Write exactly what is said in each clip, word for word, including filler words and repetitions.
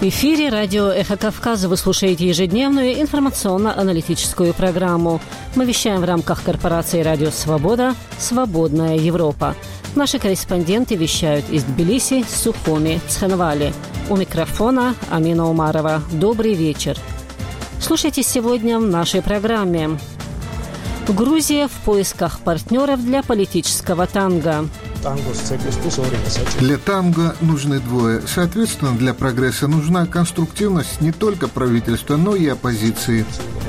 В эфире радио «Эхо Кавказа». Вы слушаете ежедневную информационно-аналитическую программу. Мы вещаем в рамках корпорации «Радио Свобода» «Свободная Европа». Наши корреспонденты вещают из Тбилиси, Сухуми, Цхинвали. У микрофона Амина Умарова. Добрый вечер. Слушайте сегодня в нашей программе. Грузия в поисках партнеров для политического танго. Для танго нужны двое. Соответственно, для прогресса нужна конструктивность не только правительства, но и оппозиции.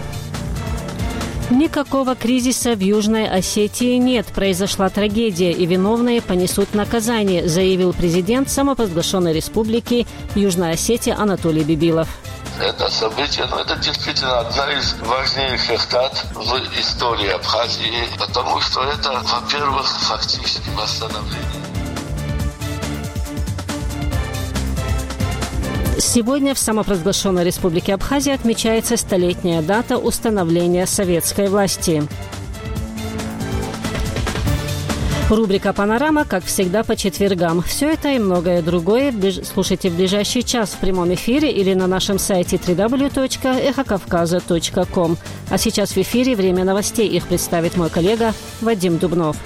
Никакого кризиса в Южной Осетии нет. Произошла трагедия, и виновные понесут наказание, заявил президент самопровозглашенной республики Южная Осетия Анатолий Бибилов. Это событие, но это действительно одна из важнейших дат в истории Абхазии, потому что это, во-первых, фактически восстановление. Сегодня в самопровозглашенной республике Абхазия отмечается столетняя дата установления советской власти. Рубрика «Панорама», как всегда, по четвергам. Все это и многое другое слушайте в ближайший час в прямом эфире или на нашем сайте дабл ю дабл ю дабл ю точка эхо кавказа точка ком. А сейчас в эфире время новостей. Их представит мой коллега Вадим Дубнов.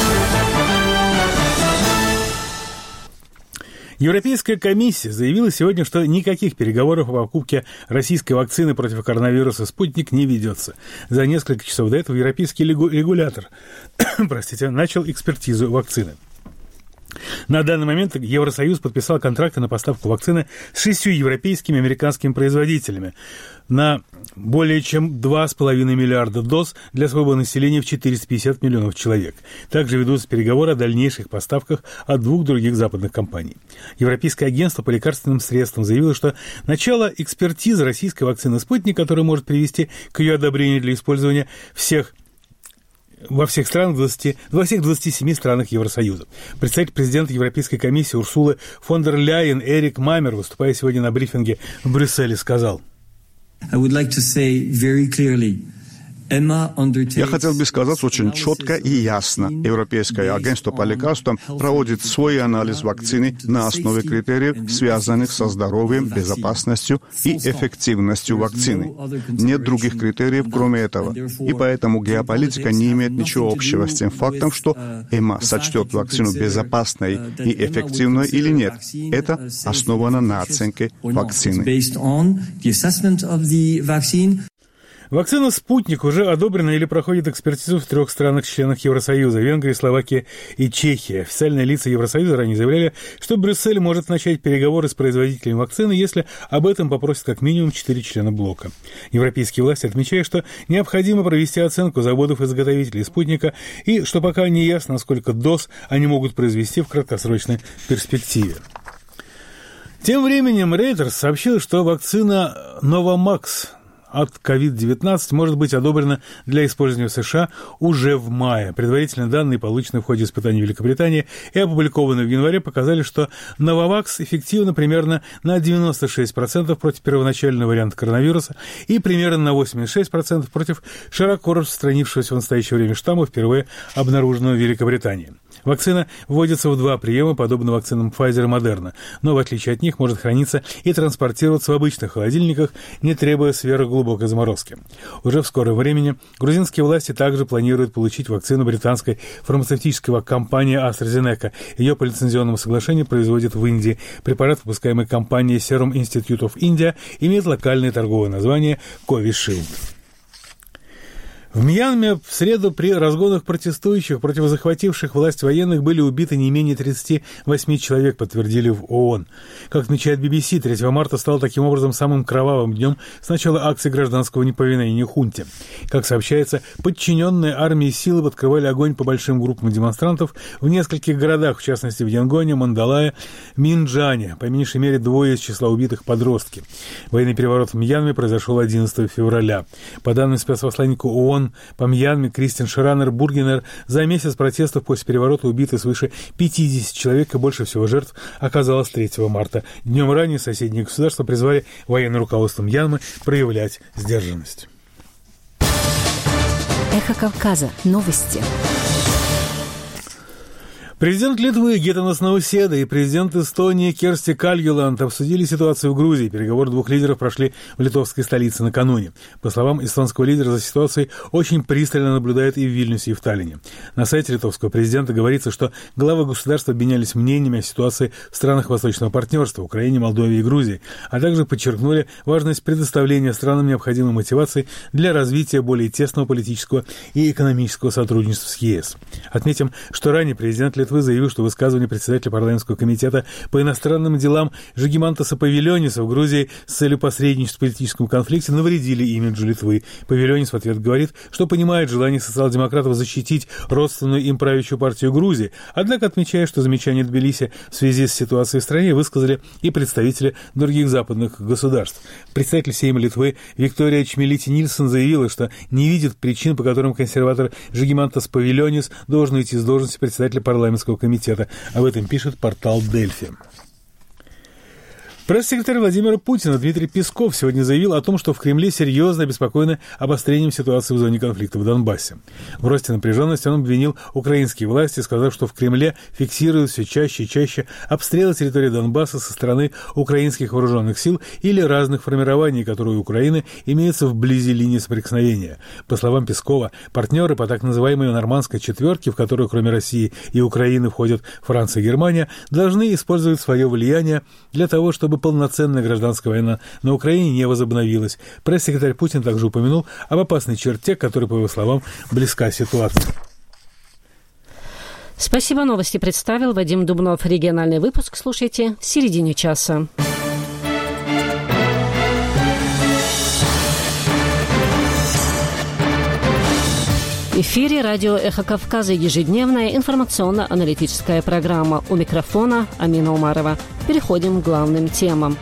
Европейская комиссия заявила сегодня, что никаких переговоров о покупке российской вакцины против коронавируса «Спутник» не ведется. За несколько часов до этого европейский регулятор простите, начал экспертизу вакцины. На данный момент Евросоюз подписал контракты на поставку вакцины с шестью европейскими и американскими производителями на более чем два с половиной миллиарда доз для своего населения в четыреста пятьдесят миллионов человек. Также ведутся переговоры о дальнейших поставках от двух других западных компаний. Европейское агентство по лекарственным средствам заявило, что начало экспертизы российской вакцины «Спутник», которая может привести к ее одобрению для использования всех во всех странах, двадцати, во всех двадцати семи странах Евросоюза. Представитель президента Европейской комиссии Урсулы фон дер Ляйен Эрик Мамер, выступая сегодня на брифинге в Брюсселе, сказал: I would like to say very clearly, Я хотел бы сказать очень четко и ясно. Европейское агентство по лекарствам проводит свой анализ вакцины на основе критериев, связанных со здоровьем, безопасностью и эффективностью вакцины. Нет других критериев, кроме этого. И поэтому геополитика не имеет ничего общего с тем фактом, что ЭМА сочтет вакцину безопасной и эффективной или нет. Это основано на оценке вакцины. Вакцина «Спутник» уже одобрена или проходит экспертизу в трех странах-членах Евросоюза – Венгрии, Словакии и Чехии. Официальные лица Евросоюза ранее заявляли, что Брюссель может начать переговоры с производителями вакцины, если об этом попросят как минимум четыре члена блока. Европейские власти отмечают, что необходимо провести оценку заводов-изготовителей «Спутника» и что пока не ясно, сколько доз они могут произвести в краткосрочной перспективе. Тем временем Reuters сообщил, что вакцина Novavax от ковид девятнадцать может быть одобрена для использования в США уже в мае. Предварительные данные, полученные в ходе испытаний в Великобритании и опубликованные в январе, показали, что Novavax эффективна примерно на девяносто шесть процентов против первоначального варианта коронавируса и примерно на восемьдесят шесть процентов против широко распространившегося в настоящее время штамма, впервые обнаруженного в Великобритании. Вакцина вводится в два приема, подобно вакцинам Pfizer и Moderna, но в отличие от них может храниться и транспортироваться в обычных холодильниках, не требуя сверхглубокой заморозки. Уже в скором времени грузинские власти также планируют получить вакцину британской фармацевтической компании AstraZeneca. Ее по лицензионному соглашению производят в Индии. Препарат, выпускаемый компанией Serum Institute of India, имеет локальное торговое название Covishield. В Мьянме в среду при разгонах протестующих против захвативших власть военных были убиты не менее тридцати восьми человек, подтвердили в ООН. Как отмечает би би си, третьего марта стал таким образом самым кровавым днем с начала акции гражданского неповиновения хунте. Как сообщается, подчиненные армии силы открывали огонь по большим группам демонстрантов в нескольких городах, в частности в Янгоне, Мандалае, Минджане, по меньшей мере двое из числа убитых подростки. Военный переворот в Мьянме произошел одиннадцатого февраля. По данным спецпосланника ООН по Мьянме Кристин Шранер Бургенер, за месяц протестов после переворота убиты свыше пятидесяти человек, и больше всего жертв оказалось третьего марта. Днем ранее соседние государства призвали военное руководство Мьянмы проявлять сдержанность. Эхо Кавказа. Новости. Президент Литвы Гитанас Науседа и президент Эстонии Керсти Кальюланд обсудили ситуацию в Грузии. Переговоры двух лидеров прошли в литовской столице накануне. По словам эстонского лидера, за ситуацией очень пристально наблюдают и в Вильнюсе, и в Таллине. На сайте литовского президента говорится, что главы государств обменялись мнениями о ситуации в странах Восточного партнерства, Украине, Молдове и Грузии, а также подчеркнули важность предоставления странам необходимой мотивации для развития более тесного политического и экономического сотрудничества с ЕС. Отметим, что ранее президент Литвы заявил, что высказывания председателя парламентского комитета по иностранным делам Жигимантаса Павильониса в Грузии с целью посредничества в политическом конфликте навредили имиджу Литвы. Павильонис в ответ говорит, что понимает желание социал-демократов защитить родственную им правящую партию Грузии, однако отмечая, что замечания Тбилиси в связи с ситуацией в стране высказали и представители других западных государств. Представитель Сейма Литвы Виктория Чмилити-Нильсон заявила, что не видит причин, по которым консерватор Жигимантас Павильонис должен уйти с должности председателя парламентского комитета. Об этом пишет портал Дельфи. Пресс-секретарь Владимира Путина Дмитрий Песков сегодня заявил о том, что в Кремле серьезно обеспокоены обострением ситуации в зоне конфликта в Донбассе. В росте напряженности он обвинил украинские власти, сказав, что в Кремле фиксируют все чаще и чаще обстрелы территории Донбасса со стороны украинских вооруженных сил или разных формирований, которые у Украины имеются вблизи линии соприкосновения. По словам Пескова, партнеры по так называемой нормандской четверке, в которую кроме России и Украины входят Франция и Германия, должны использовать свое влияние для того, чтобы полноценная гражданская война на Украине не возобновилась. Пресс-секретарь Путин также упомянул об опасной черте, которая, по его словам, близка ситуации. Спасибо. Новости представил Вадим Дубнов. Региональный выпуск слушайте в середине часа. В эфире радио «Эхо Кавказа» ежедневная информационно-аналитическая программа. У микрофона Амина Умарова. Переходим к главным темам.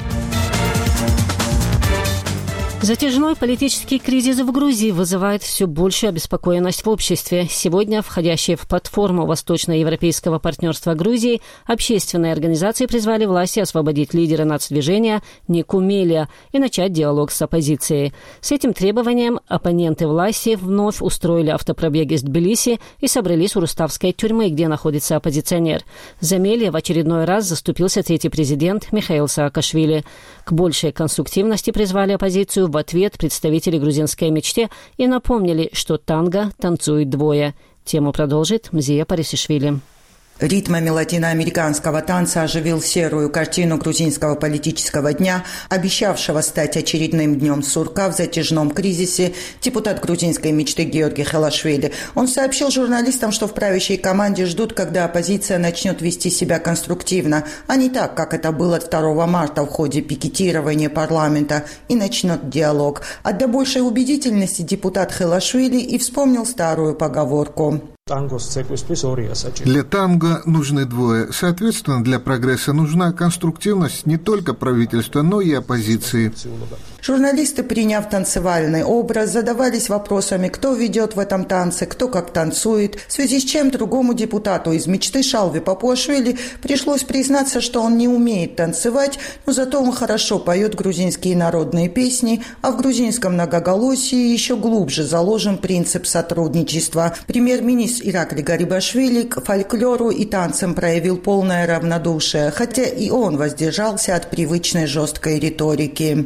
Затяжной политический кризис в Грузии вызывает все большую обеспокоенность в обществе. Сегодня входящие в платформу Восточноевропейского партнерства Грузии общественные организации призвали власти освободить лидера нацдвижения Нику Мелия и начать диалог с оппозицией. С этим требованием оппоненты власти вновь устроили автопробег из Тбилиси и собрались у Руставской тюрьмы, где находится оппозиционер. За Мелия в очередной раз заступился третий президент Михаил Саакашвили. К большей конструктивности призвали оппозицию в ответ представители грузинской мечты и напомнили, что танго танцуют двое. Тему продолжит Мзия Парисишвили. Ритмами латиноамериканского танца оживил серую картину грузинского политического дня, обещавшего стать очередным днем сурка в затяжном кризисе, депутат грузинской мечты Георгий Хелашвили. Он сообщил журналистам, что в правящей команде ждут, когда оппозиция начнет вести себя конструктивно, а не так, как это было второго марта в ходе пикетирования парламента, и начнет диалог. А для большей убедительности депутат Хелашвили и вспомнил старую поговорку. Для танго нужны двое. Соответственно, для прогресса нужна конструктивность не только правительства, но и оппозиции. Журналисты, приняв танцевальный образ, задавались вопросами, кто ведет в этом танце, кто как танцует, в связи с чем другому депутату из мечты Шалви Папуашвили пришлось признаться, что он не умеет танцевать, но зато он хорошо поет грузинские народные песни, а в грузинском многоголосии еще глубже заложен принцип сотрудничества. Премьер-министр Иракли Гарибашвили к фольклору и танцам проявил полное равнодушие, хотя и он воздержался от привычной жесткой риторики.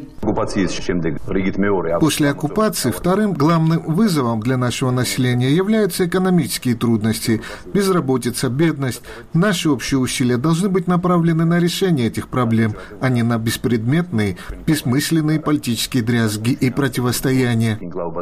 После оккупации вторым главным вызовом для нашего населения являются экономические трудности, безработица, бедность. Наши общие усилия должны быть направлены на решение этих проблем, а не на беспредметные, бессмысленные политические дрязги и противостояния.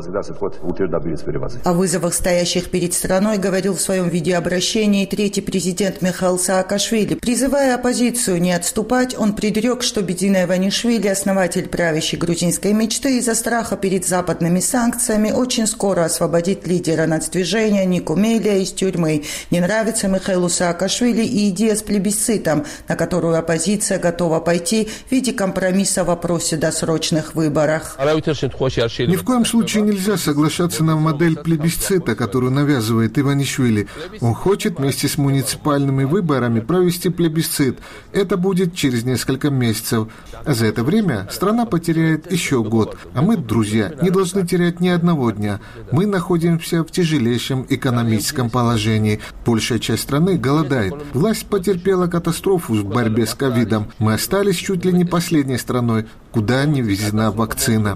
О вызовах, стоящих перед страной, говорил в своем видеообращении третий президент Михаил Саакашвили. Призывая оппозицию не отступать, он предрек, что Бедина Иванишвили, основатель правящей грузинской мечты, из-за страха перед западными санкциями очень скоро освободит лидера нацдвижения Нику Мелия из тюрьмы. Не нравится Михаилу Саакашвили и идея с плебисцитом, на которую оппозиция готова пойти в виде компромисса в вопросе досрочных выборов. Ни в коем случае нельзя соглашаться на модель плебисцита, которую навязывает Иванишвили. Он хочет вместе с муниципальными выборами провести плебисцит. Это будет через несколько месяцев. А за это время страна потеряет год, еще год. А мы, друзья, не должны терять ни одного дня. Мы находимся в тяжелейшем экономическом положении. Большая часть страны голодает. Власть потерпела катастрофу в борьбе с ковидом. Мы остались чуть ли не последней страной, куда не ввезена вакцина.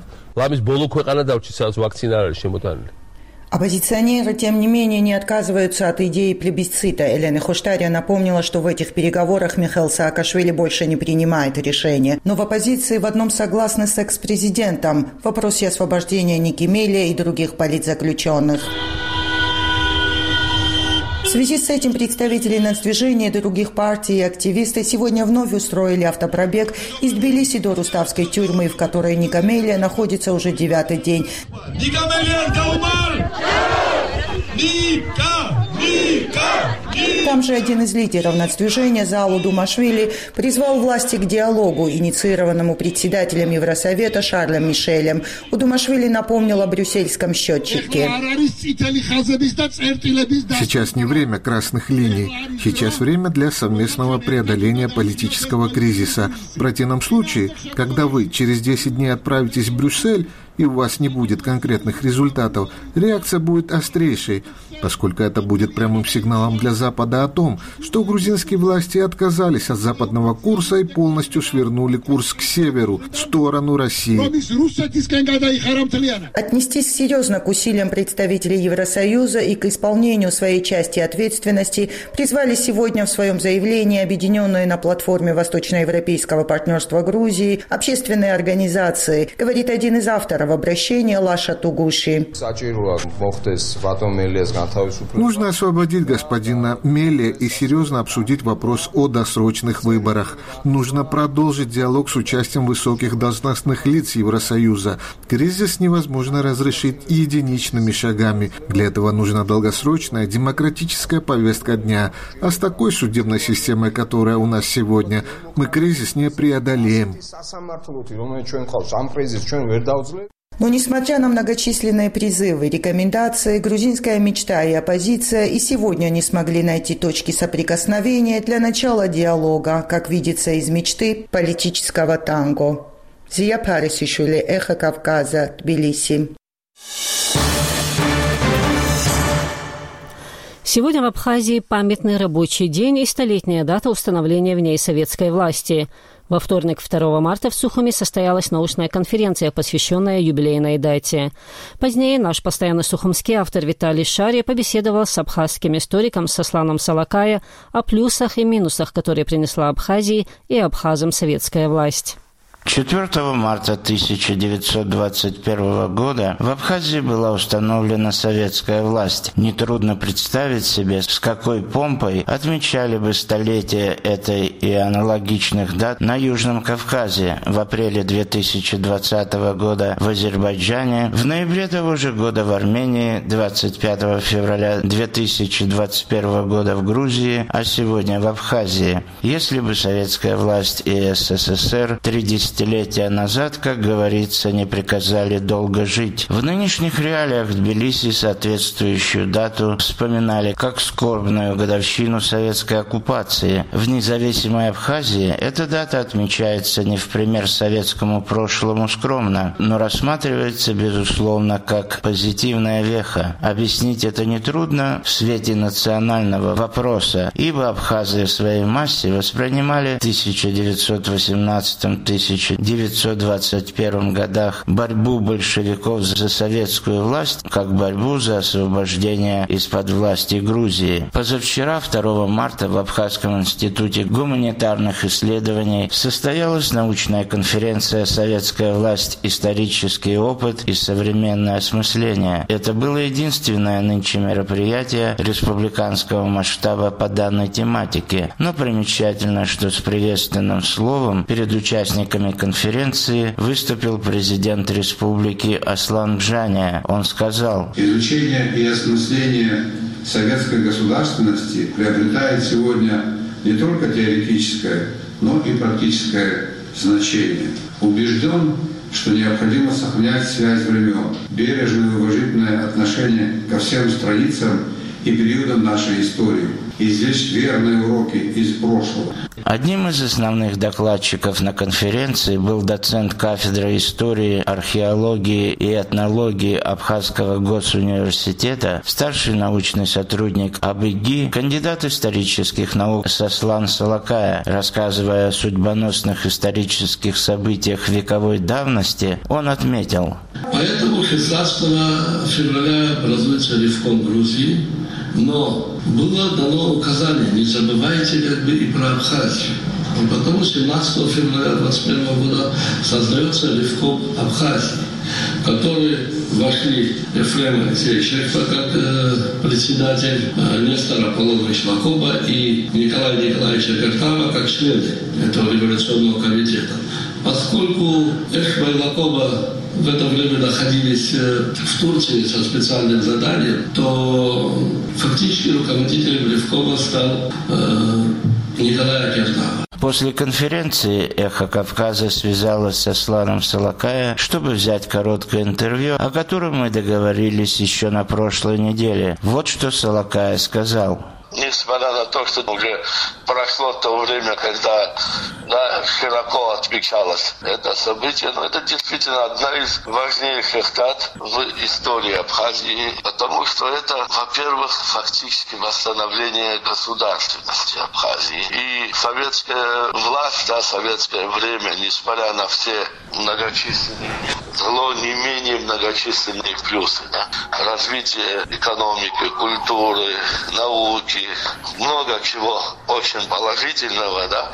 Оппозиционеры, тем не менее, не отказываются от идеи плебисцита. Елена Хоштария напомнила, что в этих переговорах Михаил Саакашвили больше не принимает решения. Но в оппозиции в одном согласны с экс-президентом в вопросе освобождения Ники Мелли и других политзаключенных. В связи с этим представители нацдвижения и других партий и активисты сегодня вновь устроили автопробег из Тбилиси до Руставской тюрьмы, в которой Ника Мелли находится уже девятый день. Там же один из лидеров нацдвижения, Заалу Думашвили, призвал власти к диалогу, инициированному председателем Евросовета Шарлем Мишелем. У Думашвили напомнил о брюссельском счетчике. Сейчас не время красных линий. Сейчас время для совместного преодоления политического кризиса. В противном случае, когда вы через десять дней отправитесь в Брюссель, и у вас не будет конкретных результатов, реакция будет острейшей, поскольку это будет прямым сигналом для Запада о том, что грузинские власти отказались от западного курса и полностью свернули курс к северу, в сторону России. Отнестись серьезно к усилиям представителей Евросоюза и к исполнению своей части ответственности призвали сегодня в своем заявлении объединенные на платформе Восточноевропейского партнерства Грузии общественные организации, говорит один из авторов обращения Лаша Тугуши. Нужно освободить господина Мелли и серьезно обсудить вопрос о досрочных выборах. Нужно продолжить диалог с участием высоких должностных лиц Евросоюза. Кризис невозможно разрешить единичными шагами. Для этого нужна долгосрочная демократическая повестка дня. А с такой судебной системой, которая у нас сегодня, мы кризис не преодолеем. Но, несмотря на многочисленные призывы, рекомендации, грузинская мечта и оппозиция и сегодня не смогли найти точки соприкосновения для начала диалога, как видится из мечты политического танго. Зия Парисишвили, Эхо Кавказа, Тбилиси. Сегодня в Абхазии памятный рабочий день и столетняя дата установления в ней советской власти. Во вторник, второго марта, в Сухуми состоялась научная конференция, посвященная юбилейной дате. Позднее наш постоянный сухумский автор Виталий Шария побеседовал с абхазским историком Сосланом Салакая о плюсах и минусах, которые принесла Абхазии и абхазам советская власть. четвёртого марта тысяча девятьсот двадцать первого года в Абхазии была установлена советская власть. Нетрудно представить себе, с какой помпой отмечали бы столетие этой и аналогичных дат на Южном Кавказе в апреле две тысячи двадцатого года в Азербайджане, в ноябре того же года в Армении, двадцать пятого февраля две тысячи двадцать первого года в Грузии, а сегодня в Абхазии. Если бы советская власть и СССР три десятилетия Десятилетия назад, как говорится, не приказали долго жить. В нынешних реалиях в Тбилиси соответствующую дату вспоминали как скорбную годовщину советской оккупации. В независимой Абхазии эта дата отмечается не в пример советскому прошлому скромно, но рассматривается, безусловно, как позитивная веха. Объяснить это нетрудно в свете национального вопроса, ибо абхазы в своей массе воспринимали в тысяча девятьсот восемнадцатом — тысяча девятьсот двадцать первом годах борьбу большевиков за советскую власть как борьбу за освобождение из-под власти Грузии. Позавчера, второго марта, в Абхазском институте гуманитарных исследований состоялась научная конференция «Советская власть. Исторический опыт и современное осмысление». Это было единственное нынче мероприятие республиканского масштаба по данной тематике. Но примечательно, что с приветственным словом перед участниками конференции выступил президент республики Аслан Бжаня. Он сказал: «Изучение и осмысление советской государственности приобретает сегодня не только теоретическое, но и практическое значение. Убежден, что необходимо сохранять связь времен, бережное и уважительное отношение ко всем страницам и периодам нашей истории, извлечь верные уроки из прошлого». Одним из основных докладчиков на конференции был доцент кафедры истории, археологии и этнологии Абхазского госуниверситета, старший научный сотрудник АБГИ, кандидат исторических наук Сослан Салакая. Рассказывая о судьбоносных исторических событиях вековой давности, он отметил: Поэтому шестнадцатого февраля образуется Ревком Грузии, но было дано указание, не забывайте как бы и про Абхазию. И потом семнадцатого февраля двадцать первого года создается Ревком Абхазии, в который вошли Ефрем Алексеевич Шерфа как э, председатель, э, Нестор Аполлонович Лакоба и Николай Николаевич Акертава как члены этого революционного комитета. Поскольку Эшба и Лакоба в это время находились в Турции со специальным заданием, то фактически руководителем Ревкома стал э, Николай Акертава. После конференции «Эхо Кавказа» связалась со Сосланом Салакая, чтобы взять короткое интервью, о котором мы договорились еще на прошлой неделе. Вот что Салакая сказал. Несмотря на то, что уже прошло то время, когда да, широко отмечалось это событие, но это действительно одна из важнейших дат в истории Абхазии, потому что это, во-первых, фактически восстановление государственности Абхазии. И советская власть, да, советское время, несмотря на все многочисленные, зло не менее многочисленные плюсы. Да. Развитие экономики, культуры, науки, много чего очень положительного, да.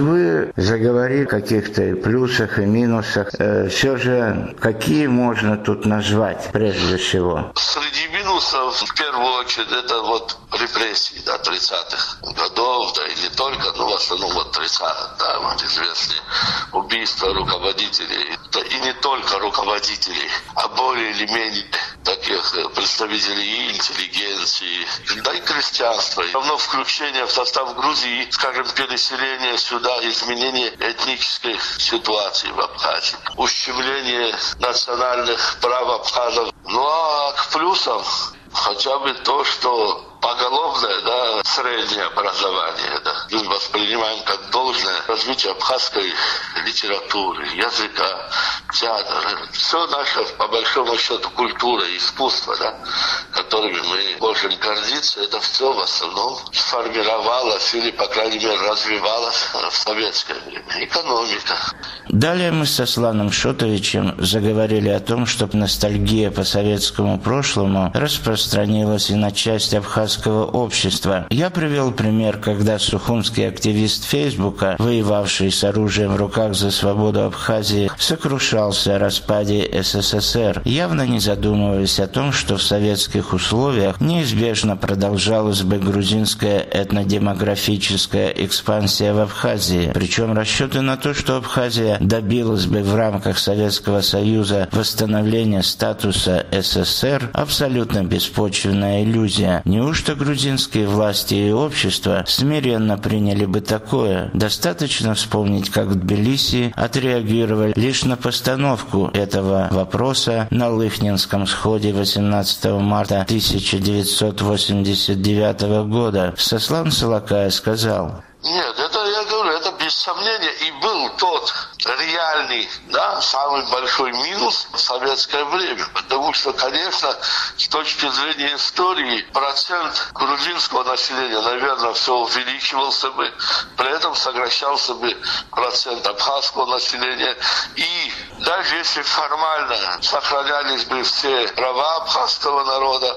Вы заговорили о каких-то плюсах и минусах. Э, все же, какие можно тут назвать прежде всего? Среди минусов, в первую очередь, это вот репрессии, да, тридцатых годов, да, и не только, но в основном вот тридцатых, да, вот известные убийства руководителей, да, и не только руководителей, а более или менее таких представителей и интеллигенции, да и крестьянства. Равно включение в состав Грузии, скажем, переселение сюда, изменение этнической ситуации в Абхазии, ущемление национальных прав абхазов. Ну а к плюсам хотя бы то, что поголовное, да, среднее образование, да, мы воспринимаем как должное развитие абхазской литературы, языка, театра. Все наше, по большому счету, культура и искусство, да, которыми мы можем гордиться, это все в основном сформировалось или, по крайней мере, развивалось в советское время. Экономика. Далее мы с Сосланом Шотовичем заговорили о том, чтобы ностальгия по советскому прошлому распространилась и на часть абхазского общества. Я привел пример, когда сухумский активист Фейсбука, воевавший с оружием в руках за свободу Абхазии, сокрушался о распаде СССР, явно не задумываясь о том, что в советских условиях неизбежно продолжалась бы грузинская этнодемографическая экспансия в Абхазии. Причем расчеты на то, что Абхазия добилась бы в рамках Советского Союза восстановления статуса СССР, абсолютно беспочвенная иллюзия. Неужто грузинские власти и общество смиренно приняли бы такое? Достаточно вспомнить, как в Тбилиси отреагировали лишь на постановку этого вопроса на Лыхнинском сходе восемнадцатого марта тысяча девятьсот восемьдесят девятого года. Сослан Салакая сказал: Нет, это, я говорю, это без сомнения и был тот реальный, да, самый большой минус в советское время. Потому что, конечно, с точки зрения истории, процент грузинского населения, наверное, все увеличивался бы, при этом сокращался бы процент абхазского населения. И даже если формально сохранялись бы все права абхазского народа,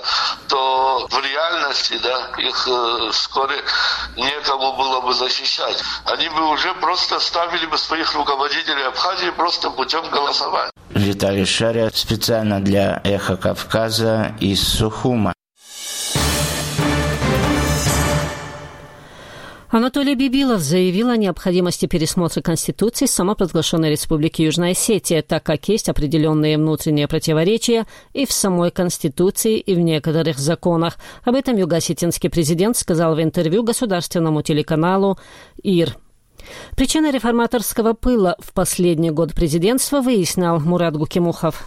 то в реальности, да, их э, вскоре некому было бы защищать. Они бы уже просто ставили бы своих руководителей Абхазии просто путем голосования. Виталий Шаря специально для «Эхо Кавказа» из Сухума. Анатолий Бибилов заявил о необходимости пересмотра Конституции самопровозглашенной Республики Южная Осетия, так как есть определенные внутренние противоречия и в самой Конституции, и в некоторых законах. Об этом юго-осетинский президент сказал в интервью государственному телеканалу «Ир». Причины реформаторского пыла в последний год президентства выяснял Мурат Гукимухов.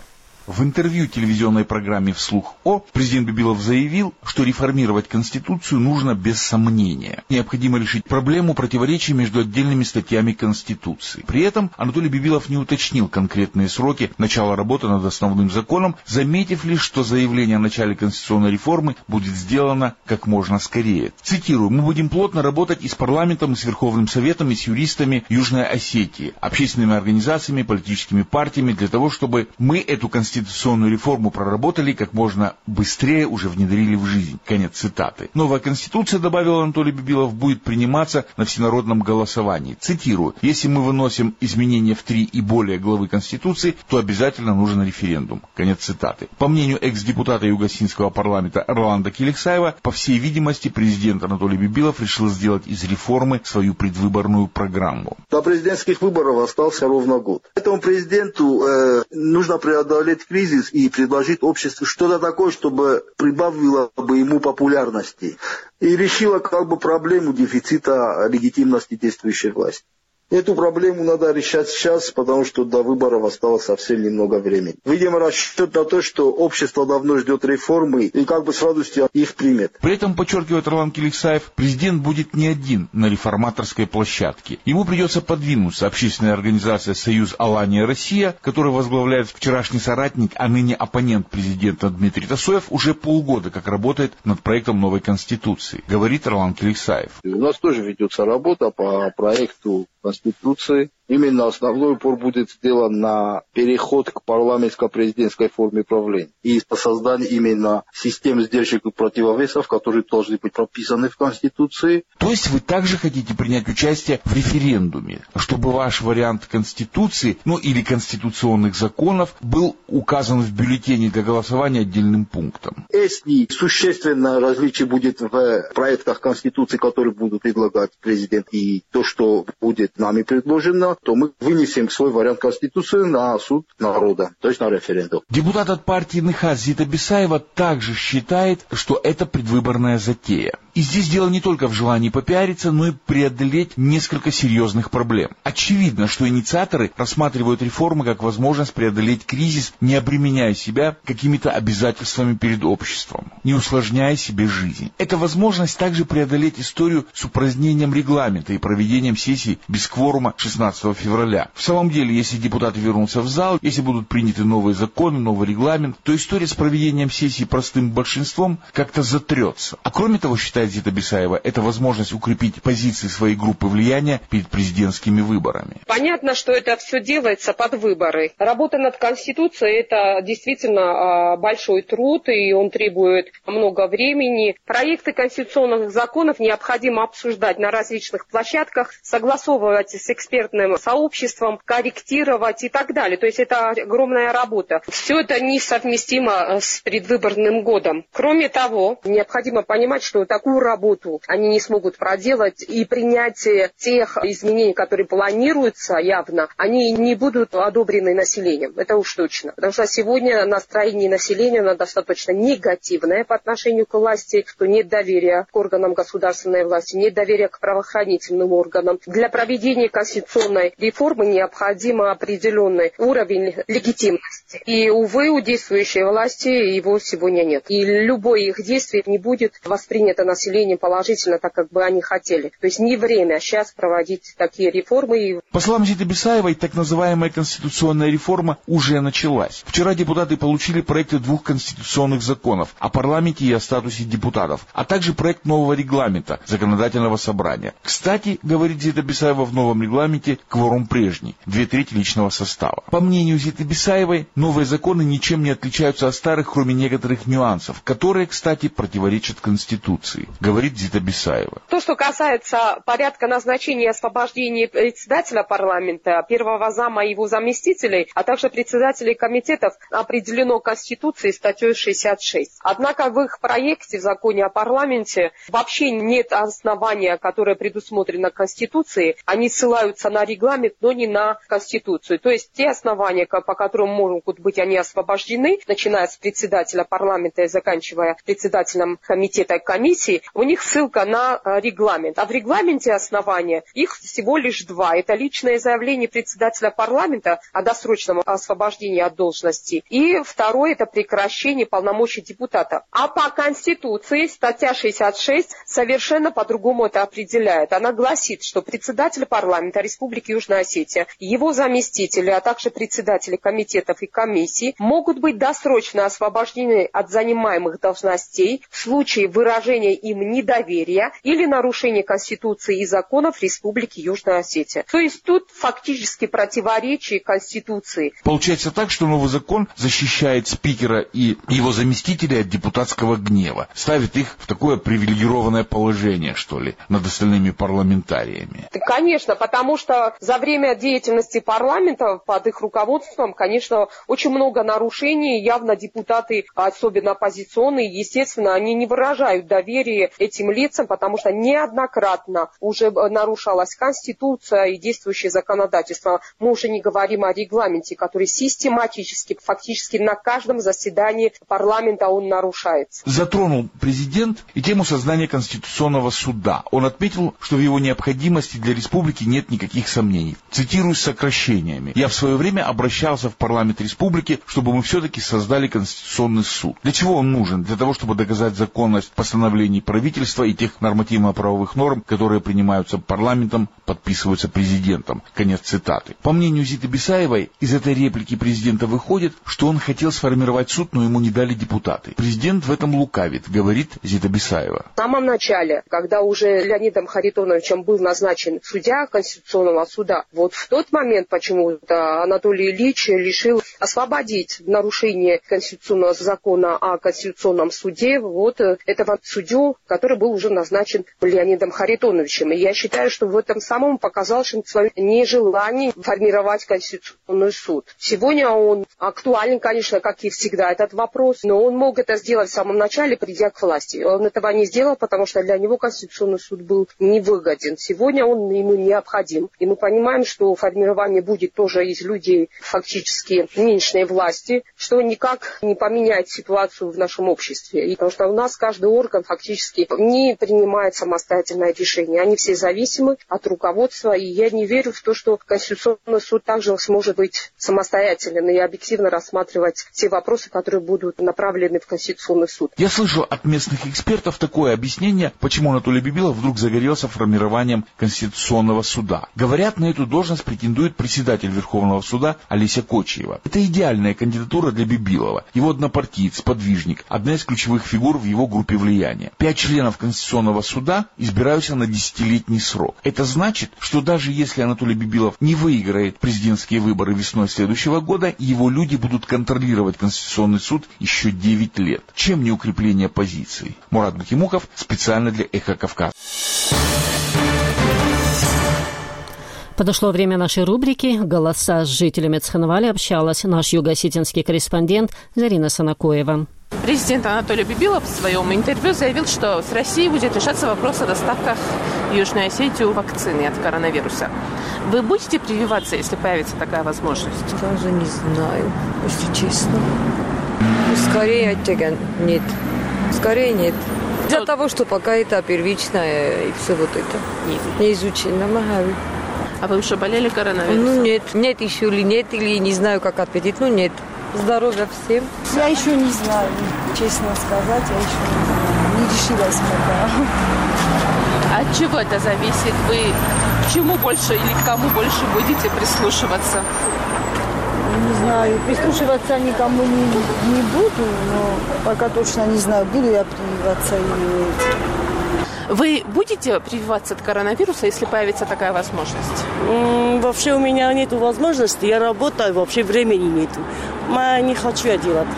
В интервью телевизионной программе «Вслух О» президент Бибилов заявил, что реформировать Конституцию нужно без сомнения. Необходимо решить проблему противоречий между отдельными статьями Конституции. При этом Анатолий Бибилов не уточнил конкретные сроки начала работы над основным законом, заметив лишь, что заявление о начале конституционной реформы будет сделано как можно скорее. Цитирую: «Мы будем плотно работать и с парламентом, и с Верховным Советом, и с юристами Южной Осетии, общественными организациями, политическими партиями, для того, чтобы мы эту конституционную реформу проработали как можно быстрее, уже внедрили в жизнь». Конец цитаты. Новая конституция, добавил Анатолий Бибилов, будет приниматься на всенародном голосовании. Цитирую: «Если мы выносим изменения в три и более главы Конституции, то обязательно нужен референдум». Конец цитаты. По мнению экс-депутата Югосинского парламента Роланда Келексаева, по всей видимости, президент Анатолий Бибилов решил сделать из реформы свою предвыборную программу. До президентских выборов остался ровно год. Этому президенту э, нужно преодолеть кризис и предложить обществу что-то такое, чтобы прибавило бы ему популярности и решило как бы проблему дефицита легитимности действующей власти. Эту проблему надо решать сейчас, потому что до выборов осталось совсем немного времени. Видимо, расчет на то, что общество давно ждет реформы и как бы с радостью их примет. При этом, подчеркивает Роланд Келексаев, президент будет не один на реформаторской площадке. Ему придется подвинуться. Общественная организация «Союз Алания Россия», которую возглавляет вчерашний соратник, а ныне оппонент президента Дмитрий Тасоев, уже полгода как работает над проектом новой Конституции, говорит Роланд Келексаев. У нас тоже ведется работа по проекту Конституции. Именно основной упор будет сделан на переход к парламентско-президентской форме правления и создание именно системы сдержек и противовесов, которые должны быть прописаны в Конституции. То есть вы также хотите принять участие в референдуме, чтобы ваш вариант Конституции, ну или конституционных законов, был указан в бюллетене для голосования отдельным пунктом? Если существенное различие будет в проектах Конституции, которые будут предлагать президент, и то, что будет нами предложено, то мы вынесем свой вариант Конституции на суд народа, то есть на референдум. Депутат от партии НХАС Зита Бесаева также считает, что это предвыборная затея. И здесь дело не только в желании попиариться, но и преодолеть несколько серьезных проблем. Очевидно, что инициаторы рассматривают реформы как возможность преодолеть кризис, не обременяя себя какими-то обязательствами перед обществом, не усложняя себе жизнь. Это возможность также преодолеть историю с упразднением регламента и проведением сессий без кворума шестнадцатого февраля. В самом деле, если депутаты вернутся в зал, если будут приняты новые законы, новый регламент, то история с проведением сессий простым большинством как-то затрется. А кроме того, считает Зита Бесаева, это возможность укрепить позиции своей группы влияния перед президентскими выборами. Понятно, что это все делается под выборы. Работа над Конституцией – это действительно большой труд, и он требует много времени. Проекты конституционных законов необходимо обсуждать на различных площадках, согласовывать с экспертным сообществом, корректировать и так далее. То есть это огромная работа. Все это несовместимо с предвыборным годом. Кроме того, необходимо понимать, что такую работу они не смогут проделать, и принятие тех изменений, которые планируются явно, они не будут одобрены населением. Это уж точно. Потому что сегодня настроение населения оно достаточно негативное по отношению к власти, что нет доверия к органам государственной власти, нет доверия к правоохранительным органам. Для проведения конституционной реформы необходим определенный уровень легитимности. И, увы, у действующей власти его сегодня нет. И любое их действие не будет воспринято населением положительно, так как бы они хотели. То есть не время сейчас проводить такие реформы. По словам Зиты Бесаевой, так называемая конституционная реформа уже началась. Вчера депутаты получили проекты двух конституционных законов о парламенте и о статусе депутатов, а также проект нового регламента законодательного собрания. Кстати, говорит Зита Бесаева, в новом регламенте кворум прежний, две трети личного состава. По мнению Зиты Бесаевой, новые законы ничем не отличаются от старых, кроме некоторых нюансов, которые, кстати, противоречат Конституции, говорит Зита Бесаева. То, что касается порядка назначения и освобождения председателя парламента, первого зама и его заместителей, а также председателей комитетов, определено Конституцией статьей шестьдесят шесть. Однако в их проекте, в законе о парламенте, вообще нет основания, которое предусмотрено Конституцией. Они ссылаются на регламент, но не на Конституцию. То есть те основания, по которым могут быть они освобождены, начиная с председателя парламента и заканчивая председателем комитета и комиссии, Конституции, у них ссылка на регламент. А в регламенте основания их всего лишь два. Это личное заявление председателя парламента о досрочном освобождении от должности. И второе – это прекращение полномочий депутата. А по Конституции статья шестьдесят шесть совершенно по-другому это определяет. Она гласит, что председатель парламента Республики Южная Осетия, его заместители, а также председатели комитетов и комиссий могут быть досрочно освобождены от занимаемых должностей в случае выражения им недоверия или нарушения Конституции и законов Республики Южная Осетия. То есть тут фактически противоречие Конституции. Получается так, что новый закон защищает спикера и его заместителей от депутатского гнева, ставит их в такое привилегированное положение, что ли, над остальными парламентариями. Конечно, потому что за время деятельности парламента под их руководством, конечно, очень много нарушений. Явно депутаты, особенно оппозиционные, естественно, они не выражают доверия этим лицам, потому что неоднократно уже нарушалась Конституция и действующее законодательство. Мы уже не говорим о регламенте, который систематически, фактически на каждом заседании парламента он нарушается. Затронул президент и тему создания Конституционного суда. Он отметил, что в его необходимости для республики нет никаких сомнений. Цитирую с сокращениями. «Я в свое время обращался в парламент республики, чтобы мы все-таки создали Конституционный суд». Для чего он нужен? Для того, чтобы доказать законность постановлений правительства и тех нормативно-правовых норм, которые принимаются парламентом, подписываются президентом. Конец цитаты. По мнению Зиты Бисаевой, из этой реплики президента выходит, что он хотел сформировать суд, но ему не дали депутаты. Президент в этом лукавит, говорит Зита Бисаева. В самом начале, когда уже Леонидом Харитоновичем был назначен судья Конституционного суда, вот в тот момент почему-то Анатолий Ильич решил освободить в нарушение конституционного закона о Конституционном суде вот этого судью, который был уже назначен Леонидом Харитоновичем. И я считаю, что в этом самом показал свое нежелание формировать Конституционный суд. Сегодня он актуален, конечно, как и всегда, этот вопрос, но он мог это сделать в самом начале, придя к власти. Он этого не сделал, потому что для него Конституционный суд был невыгоден. Сегодня он ему необходим. И мы понимаем, что формирование будет тоже из людей фактически нынешней власти, что никак не поменяет ситуацию в нашем обществе. И потому что у нас каждый орган фактически не принимает самостоятельное решение. Они все зависимы от руководства. И я не верю в то, что Конституционный суд также сможет быть самостоятельным и объективно рассматривать те вопросы, которые будут направлены в Конституционный суд. Я слышал от местных экспертов такое объяснение, почему Анатолий Бибилов вдруг загорелся формированием Конституционного суда. Говорят, на эту должность претендует председатель Верховного суда Олеся Кочиева. Это идеальная кандидатура для Бибилова. Его однопартиец, подвижник, одна из ключевых фигур в его группе влияния. Пять членов Конституционного суда избираются на десятилетний срок. Это значит, что даже если Анатолий Бибилов не выиграет президентские выборы весной следующего года, его люди будут контролировать Конституционный суд еще девять лет. Чем не укрепление позиций? Мурат Бакимуков специально для «Эхо Кавказа». Подошло время нашей рубрики «Голоса с жителями Цхинвали» общалась наш юго-осетинский корреспондент Зарина Санакоева. Президент Анатолий Бибилов в своем интервью заявил, что с Россией будет решаться вопрос о доставках в Южную Осетию вакцины от коронавируса. Вы будете прививаться, если появится такая возможность? Даже не знаю, если честно. Скорее нет. Скорее нет. Из-за того, что пока это первичное и все вот это не изучено. А вы уже болели коронавирусом? Ну нет, нет еще или нет, или не знаю, как ответить. Ну нет. Здоровья всем. Я еще не знаю, честно сказать, я еще не решилась пока. А от чего это зависит? Вы к чему больше или к кому больше будете прислушиваться? Не знаю, прислушиваться никому не, не буду, но пока точно не знаю, буду я прививаться или нет. Вы будете прививаться от коронавируса, если появится такая возможность? М-м, вообще у меня нет возможности, я работаю, вообще времени нет. Я не хочу я делать.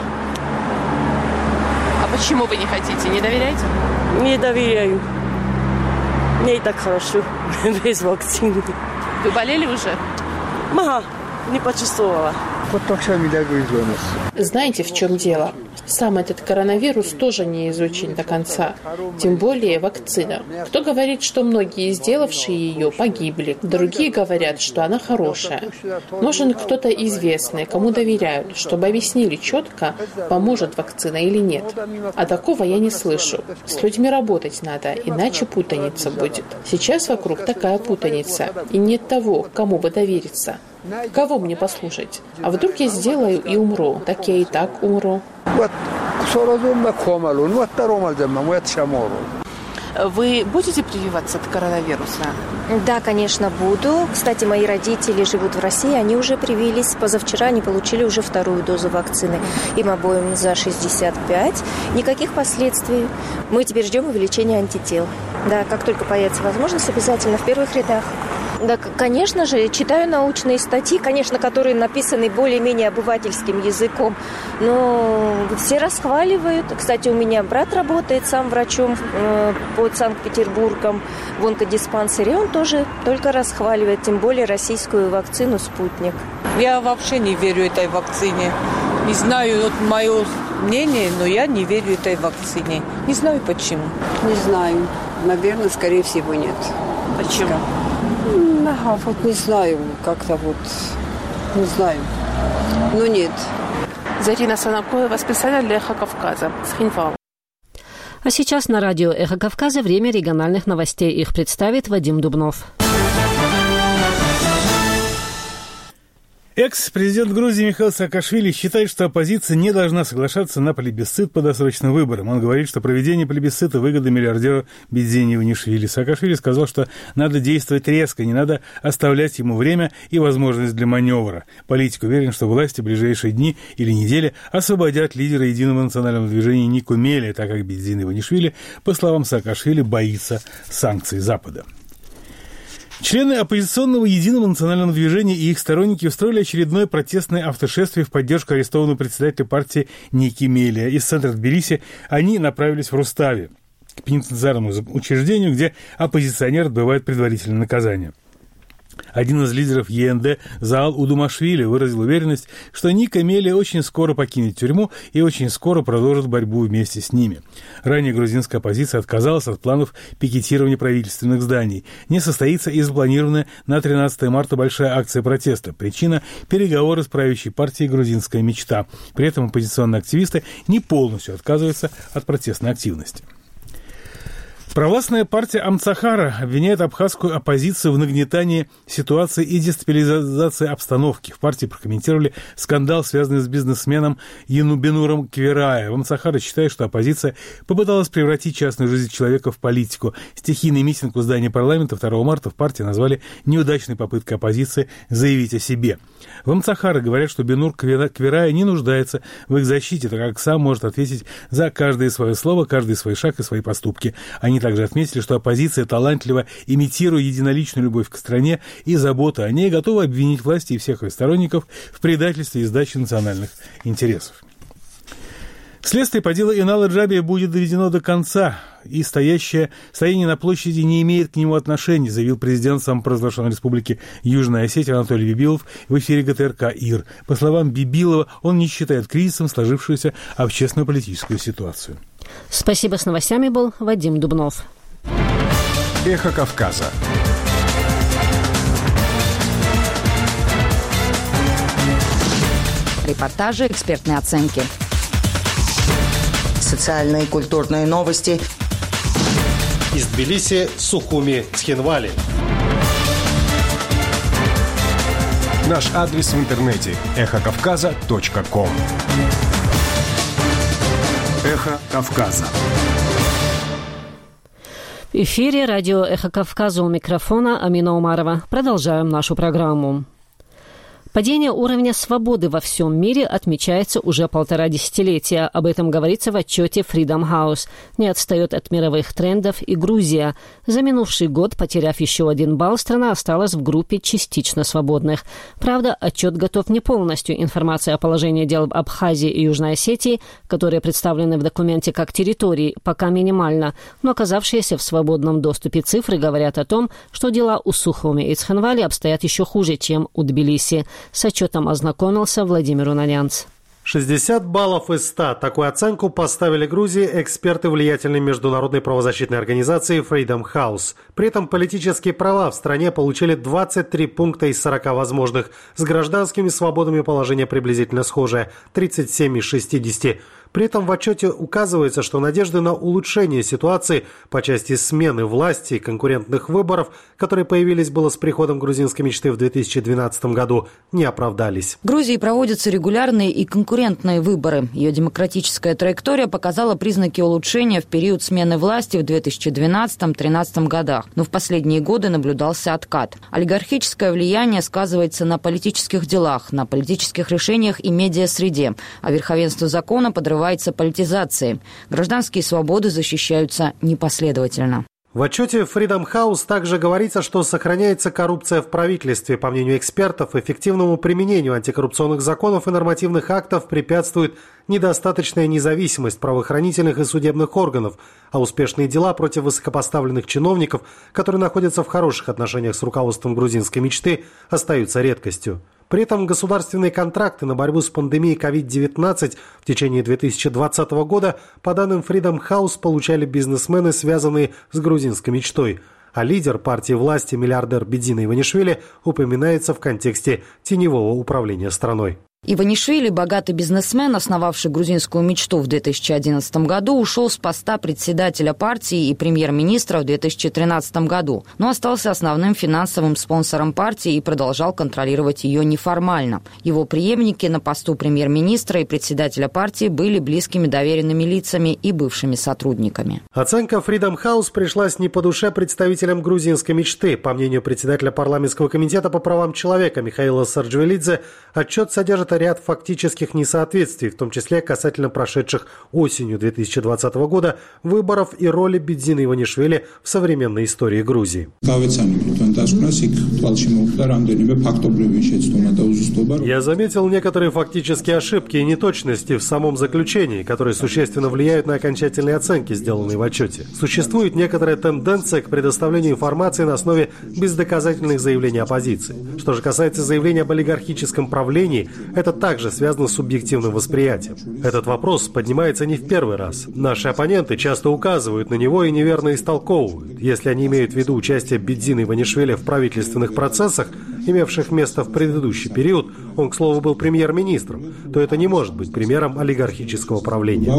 А почему вы не хотите? Не доверяете? Не доверяю. Мне и так хорошо, без вакцины. Вы болели уже? Ага, не почувствовала. Знаете, в чем дело? Сам этот коронавирус тоже не изучен до конца, тем более вакцина. Кто говорит, что многие сделавшие ее погибли, другие говорят, что она хорошая. Нужен кто-то известный, кому доверяют, чтобы объяснили четко, поможет вакцина или нет. А такого я не слышу. С людьми работать надо, иначе путаница будет. Сейчас вокруг такая путаница, и нет того, кому бы довериться. Кого мне послушать? А вдруг я сделаю и умру? Так я и так умру. Вы будете прививаться от коронавируса? Да, конечно, буду. Кстати, мои родители живут в России, они уже привились. Позавчера они получили уже вторую дозу вакцины. Им обоим за шестьдесят пять. Никаких последствий. Мы теперь ждем увеличения антител. Да, как только появится возможность, обязательно в первых рядах. Да, конечно же, читаю научные статьи, конечно, которые написаны более-менее обывательским языком, но все расхваливают. Кстати, у меня брат работает сам врачом э, под Санкт-Петербургом в онкодиспансере, он тоже только расхваливает, тем более российскую вакцину «Спутник». Я вообще не верю этой вакцине. Не знаю, вот мое мнение, но я не верю этой вакцине. Не знаю почему. Не знаю. Наверное, скорее всего, нет. Почему? Ага, вот не знаю, как-то вот, не знаю, но нет. Зарина Санакоева, специально для «Эхо Кавказа» с Хинвала. А сейчас на радио «Эхо Кавказа» время региональных новостей. Их представит Вадим Дубнов. Экс-президент Грузии Михаил Саакашвили считает, что оппозиция не должна соглашаться на плебисцит по досрочным выборам. Он говорит, что проведение плебисцита выгодно миллиардеру Бидзине Иванишвили. Саакашвили сказал, что надо действовать резко, не надо оставлять ему время и возможность для маневра. Политик уверен, что власти в ближайшие дни или недели освободят лидера единого национального движения Нику Мелия, так как Бидзин Иванишвили, по словам Саакашвили, боится санкций Запада. Члены оппозиционного Единого национального движения и их сторонники устроили очередное протестное автошествие в поддержку арестованного председателя партии Ники Мелия. Из центра Тбилиси они направились в Рустави, к пенитенциарному учреждению, где оппозиционер отбывает предварительное наказание. Один из лидеров ЕНД Заал Удумашвили выразил уверенность, что Ника Мелия очень скоро покинет тюрьму и очень скоро продолжит борьбу вместе с ними. Ранее грузинская оппозиция отказалась от планов пикетирования правительственных зданий. Не состоится и запланированная на тринадцатое марта большая акция протеста. Причина – переговоры с правящей партией «Грузинская мечта». При этом оппозиционные активисты не полностью отказываются от протестной активности. Провластная партия Амцахара обвиняет абхазскую оппозицию в нагнетании ситуации и дестабилизации обстановки. В партии прокомментировали скандал, связанный с бизнесменом Янубенуром Кверая. В Амцахаре считают, что оппозиция попыталась превратить частную жизнь человека в политику. Стихийный митинг у здания парламента второго марта в партии назвали неудачной попыткой оппозиции заявить о себе. В Амцахаре говорят, что Бенур Кверая не нуждается в их защите, так как сам может ответить за каждое свое слово, каждый свой шаг и свои поступки. Они также отметили, что оппозиция талантливо, имитируя единоличную любовь к стране и заботу о ней, готова обвинить власти и всех ее сторонников в предательстве и сдаче национальных интересов. Следствие по делу Инала Джабия будет доведено до конца, и стоящее стояние на площади не имеет к нему отношения, заявил президент самопровозглашенной республики Южная Осетия Анатолий Бибилов в эфире ГТРК «Ир». По словам Бибилова, он не считает кризисом сложившуюся общественно-политическую ситуацию. Спасибо. С новостями был Вадим Дубнов. Эхо Кавказа. Репортажи, экспертные оценки. Социальные и культурные новости. Из Тбилиси, Сухуми, Цхинвали. Наш адрес в интернете эхо кавказа точка ком. Эхо Кавказа. В эфире радио «Эхо Кавказа», у микрофона Амина Умарова. Продолжаем нашу программу. Падение уровня свободы во всем мире отмечается уже полтора десятилетия. Об этом говорится в отчете Freedom House. Не отстает от мировых трендов и Грузия. За минувший год, потеряв еще один балл, страна осталась в группе частично свободных. Правда, отчет готов не полностью. Информация о положении дел в Абхазии и Южной Осетии, которые представлены в документе как территории, пока минимальна. Но оказавшиеся в свободном доступе цифры говорят о том, что дела у Сухуми и Цхинвали обстоят еще хуже, чем у Тбилиси. С отчетом ознакомился Владимир Унанянц. шестьдесят баллов из ста. Такую оценку поставили Грузии эксперты влиятельной международной правозащитной организации Freedom House. При этом политические права в стране получили двадцать три пункта из сорока возможных. С гражданскими свободами положение приблизительно схожее – тридцать семь из шестидесяти. При этом в отчете указывается, что надежды на улучшение ситуации по части смены власти и конкурентных выборов, которые появились было с приходом грузинской мечты в две тысячи двенадцатом году, не оправдались. В Грузии проводятся регулярные и конкурентные выборы. Ее демократическая траектория показала признаки улучшения в период смены власти в две тысячи двенадцатом — две тысячи тринадцатом годах. Но в последние годы наблюдался откат. Олигархическое влияние сказывается на политических делах, на политических решениях и медиасреде, а верховенство закона подрывается политизацией. Гражданские свободы защищаются непоследовательно. В отчете Freedom House также говорится, что сохраняется коррупция в правительстве. По мнению экспертов, эффективному применению антикоррупционных законов и нормативных актов препятствует недостаточная независимость правоохранительных и судебных органов, а успешные дела против высокопоставленных чиновников, которые находятся в хороших отношениях с руководством грузинской мечты, остаются редкостью. При этом государственные контракты на борьбу с пандемией ковид девятнадцать в течение две тысячи двадцатого года, по данным Freedom House, получали бизнесмены, связанные с грузинской мечтой. А лидер партии власти, миллиардер Бедзина Иванишвили, упоминается в контексте теневого управления страной. Иванишвили, богатый бизнесмен, основавший грузинскую мечту в две тысячи одиннадцатом году, ушел с поста председателя партии и премьер-министра в две тысячи тринадцатом году, но остался основным финансовым спонсором партии и продолжал контролировать ее неформально. Его преемники на посту премьер-министра и председателя партии были близкими доверенными лицами и бывшими сотрудниками. Оценка Freedom House пришлась не по душе представителям грузинской мечты. По мнению председателя парламентского комитета по правам человека Михаила Сарджвелидзе, отчет содержит ряд фактических несоответствий, в том числе касательно прошедших осенью две тысячи двадцатого года выборов и роли Бедзина Иванишвили в современной истории Грузии. Я заметил некоторые фактические ошибки и неточности в самом заключении, которые существенно влияют на окончательные оценки, сделанные в отчете. Существует некоторая тенденция к предоставлению информации на основе бездоказательных заявлений оппозиции. Что же касается заявления об олигархическом правлении, это также связано с субъективным восприятием. Этот вопрос поднимается не в первый раз. Наши оппоненты часто указывают на него и неверно истолковывают. Если они имеют в виду участие Бедзина Иванишвили в правительственных процессах, имевших место в предыдущий период, он, к слову, был премьер-министром, то это не может быть примером олигархического правления.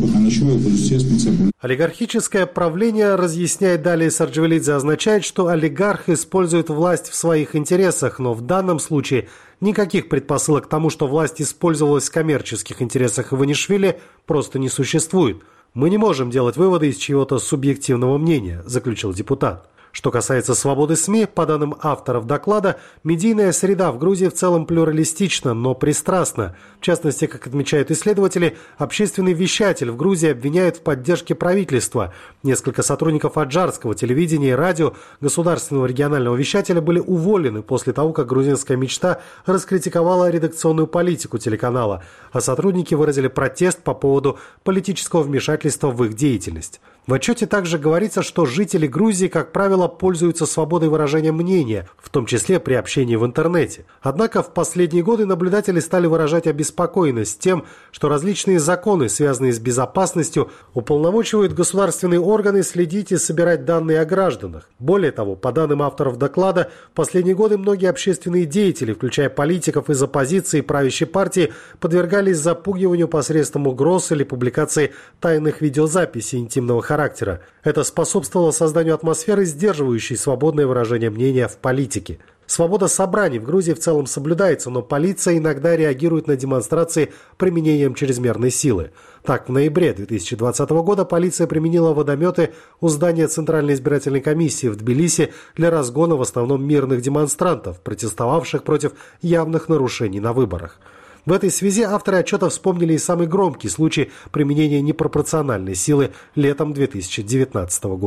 Олигархическое правление, разъясняет далее Сарджвелидзе, означает, что олигарх использует власть в своих интересах, но в данном случае никаких предпосылок к тому, что власть использовалась в коммерческих интересах Иванишвили, просто не существует. Мы не можем делать выводы из чьего-то субъективного мнения, заключил депутат. Что касается свободы СМИ, по данным авторов доклада, медийная среда в Грузии в целом плюралистична, но пристрастна. В частности, как отмечают исследователи, общественный вещатель в Грузии обвиняют в поддержке правительства. Несколько сотрудников аджарского телевидения и радио государственного регионального вещателя были уволены после того, как грузинская мечта раскритиковала редакционную политику телеканала, а сотрудники выразили протест по поводу политического вмешательства в их деятельность. В отчете также говорится, что жители Грузии, как правило, пользуются свободой выражения мнения, в том числе при общении в интернете. Однако в последние годы наблюдатели стали выражать обеспокоенность тем, что различные законы, связанные с безопасностью, уполномочивают государственные органы следить и собирать данные о гражданах. Более того, по данным авторов доклада, в последние годы многие общественные деятели, включая политиков из оппозиции и правящей партии, подвергались запугиванию посредством угроз или публикации тайных видеозаписей интимного характера. характера. Это способствовало созданию атмосферы, сдерживающей свободное выражение мнения в политике. Свобода собраний в Грузии в целом соблюдается, но полиция иногда реагирует на демонстрации применением чрезмерной силы. Так, в ноябре две тысячи двадцатого года полиция применила водометы у здания Центральной избирательной комиссии в Тбилиси для разгона в основном мирных демонстрантов, протестовавших против явных нарушений на выборах. В этой связи авторы отчета вспомнили и самый громкий случай применения непропорциональной силы летом две тысячи девятнадцатого года.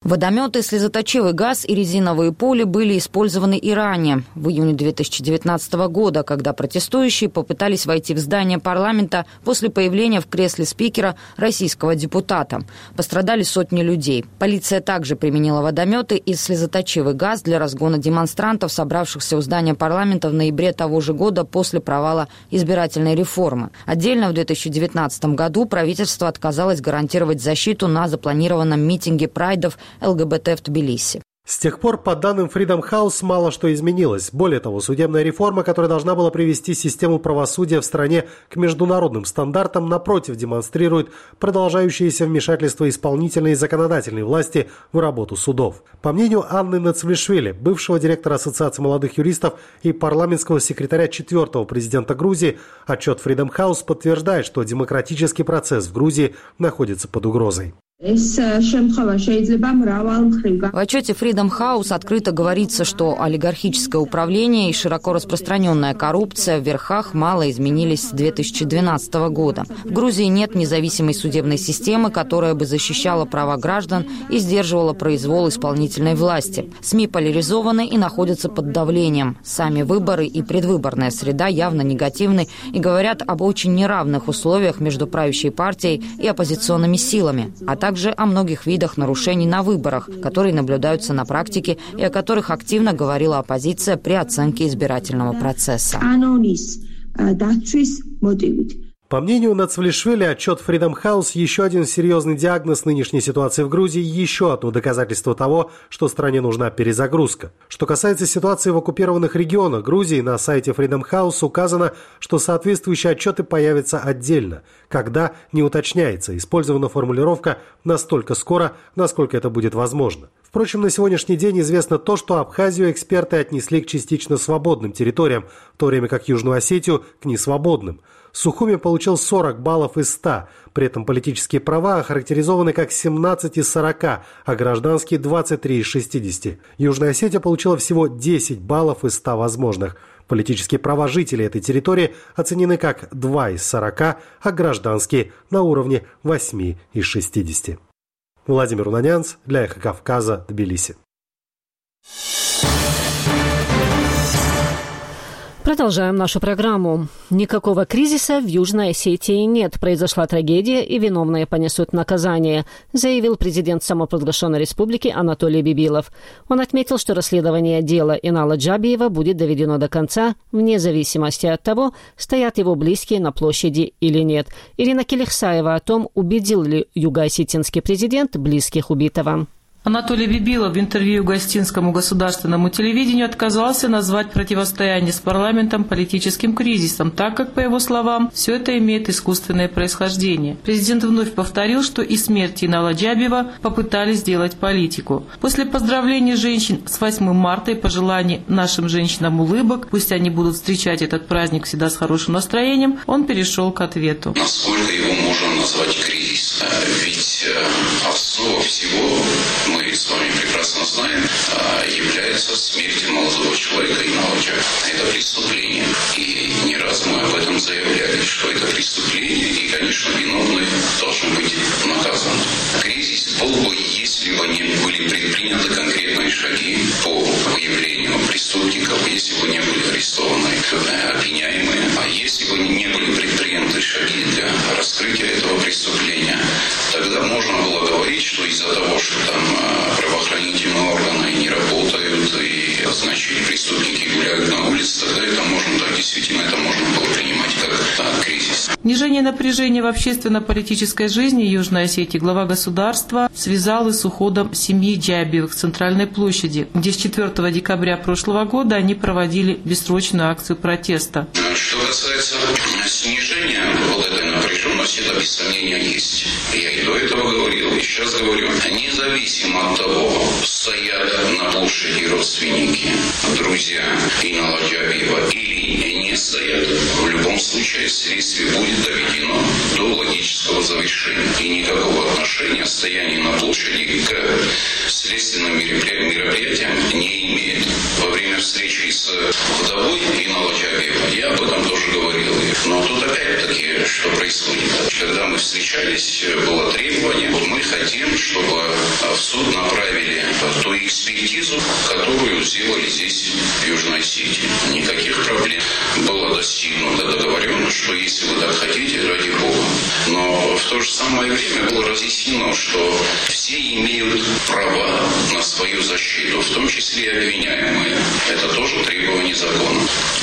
Водометы, слезоточивый газ и резиновые пули были использованы и ранее, в июне две тысячи девятнадцатого года, когда протестующие попытались войти в здание парламента после появления в кресле спикера российского депутата. Пострадали сотни людей. Полиция также применила водометы и слезоточивый газ для разгона демонстрантов, собравшихся у здания парламента в ноябре того же года после провала избирательной реформы. Отдельно в две тысячи девятнадцатом году правительство отказалось гарантировать защиту на запланированном митинге прайдов ЛГБТ в Тбилиси. С тех пор, по данным Freedom House, мало что изменилось. Более того, судебная реформа, которая должна была привести систему правосудия в стране к международным стандартам, напротив, демонстрирует продолжающееся вмешательство исполнительной и законодательной власти в работу судов. По мнению Анны Нацвлишвили, бывшего директора Ассоциации молодых юристов и парламентского секретаря четвертого президента Грузии, отчет Freedom House подтверждает, что демократический процесс в Грузии находится под угрозой. В отчете Freedom House открыто говорится, что олигархическое управление и широко распространенная коррупция в верхах мало изменились с две тысячи двенадцатого года. В Грузии нет независимой судебной системы, которая бы защищала права граждан и сдерживала произвол исполнительной власти. СМИ поляризованы и находятся под давлением. Сами выборы и предвыборная среда явно негативны и говорят об очень неравных условиях между правящей партией и оппозиционными силами, а также о многих видах нарушений на выборах, которые наблюдаются на практике и о которых активно говорила оппозиция при оценке избирательного процесса. По мнению Нацвлишвили, отчет Freedom House – еще один серьезный диагноз нынешней ситуации в Грузии, еще одно доказательство того, что стране нужна перезагрузка. Что касается ситуации в оккупированных регионах Грузии, на сайте Freedom House указано, что соответствующие отчеты появятся отдельно. Когда – не уточняется, использована формулировка «настолько скоро, насколько это будет возможно». Впрочем, на сегодняшний день известно то, что Абхазию эксперты отнесли к частично свободным территориям, в то время как Южную Осетию – к несвободным. Сухуми получил сорок баллов из ста, при этом политические права охарактеризованы как семнадцать из сорока, а гражданские – двадцать три из шестидесяти. Южная Осетия получила всего десять баллов из ста возможных. Политические права жителей этой территории оценены как два из сорока, а гражданские – на уровне восемь из шестидесяти. Владимир Унанянц для Эхо Кавказа, Тбилиси. Продолжаем нашу программу. Никакого кризиса в Южной Осетии нет. Произошла трагедия, и виновные понесут наказание, заявил президент самопровозглашенной республики Анатолий Бибилов. Он отметил, что расследование дела Инала Джабиева будет доведено до конца, вне зависимости от того, стоят его близкие на площади или нет. Ирина Келихсаева о том, убедил ли юго-осетинский президент близких убитого. Анатолий Бибилов в интервью Юго-Осетинскому государственному телевидению отказался назвать противостояние с парламентом политическим кризисом, так как, по его словам, все это имеет искусственное происхождение. Президент вновь повторил, что и смерти Инала Джабиева попытались сделать политику. После поздравлений женщин с восьмым марта и пожеланий нашим женщинам улыбок, пусть они будут встречать этот праздник всегда с хорошим настроением, он перешел к ответу. Насколько его можно назвать кризис? Ведь основа всего, мы с вами прекрасно знаем, является смерть молодого человека Инала Джабиева. Это преступление. И не раз мы об этом заявляли, что это преступление, и, конечно, виновные должны быть наказаны. Кризис был бы, если бы не были предприняты конкретные шаги по выявлению преступников, если бы не были арестованы обвиняемые, а если бы не были предприняты шаги для раскрытия этого преступления, тогда можно было говорить, что из-за того, что там правоохранительные органы не работают и, значит, преступники гуляют на улице, тогда это можно, да, действительно, это можно было принимать как а, кризис. Снижение напряжения в общественно-политической жизни Южной Осетии глава государства связал и с уходом семьи Джабиевых с центральной площади, где с четвёртого декабря прошлого года они проводили бессрочную акцию протеста. Что касается снижения вот этой напряженности, это без сомнения есть. Я и до этого говорил, и сейчас говорю, независимо от того, стоят на площади родственники, друзья Инала Джабиева или не стоят, в любом случае следствие будет доведено до логического завершения. И никакого отношения стояние на площади к следственным мероприятиям не имеет. Во время встречи с вдовой Инала Джабиева я об этом тоже говорил. Но тут опять-таки, что происходит? Когда когда мы встречались, было требование, вот мы хотим, чтобы в суд направили ту экспертизу, которую сделали здесь, в Южной Осетии. Никаких проблем. Было достигнуто договоренность, что если вы так хотите, ради Бога. Но в то же самое время было разъяснено, что все имеют права на свою защиту, в том числе и обвиняемые. Это тоже требование закона.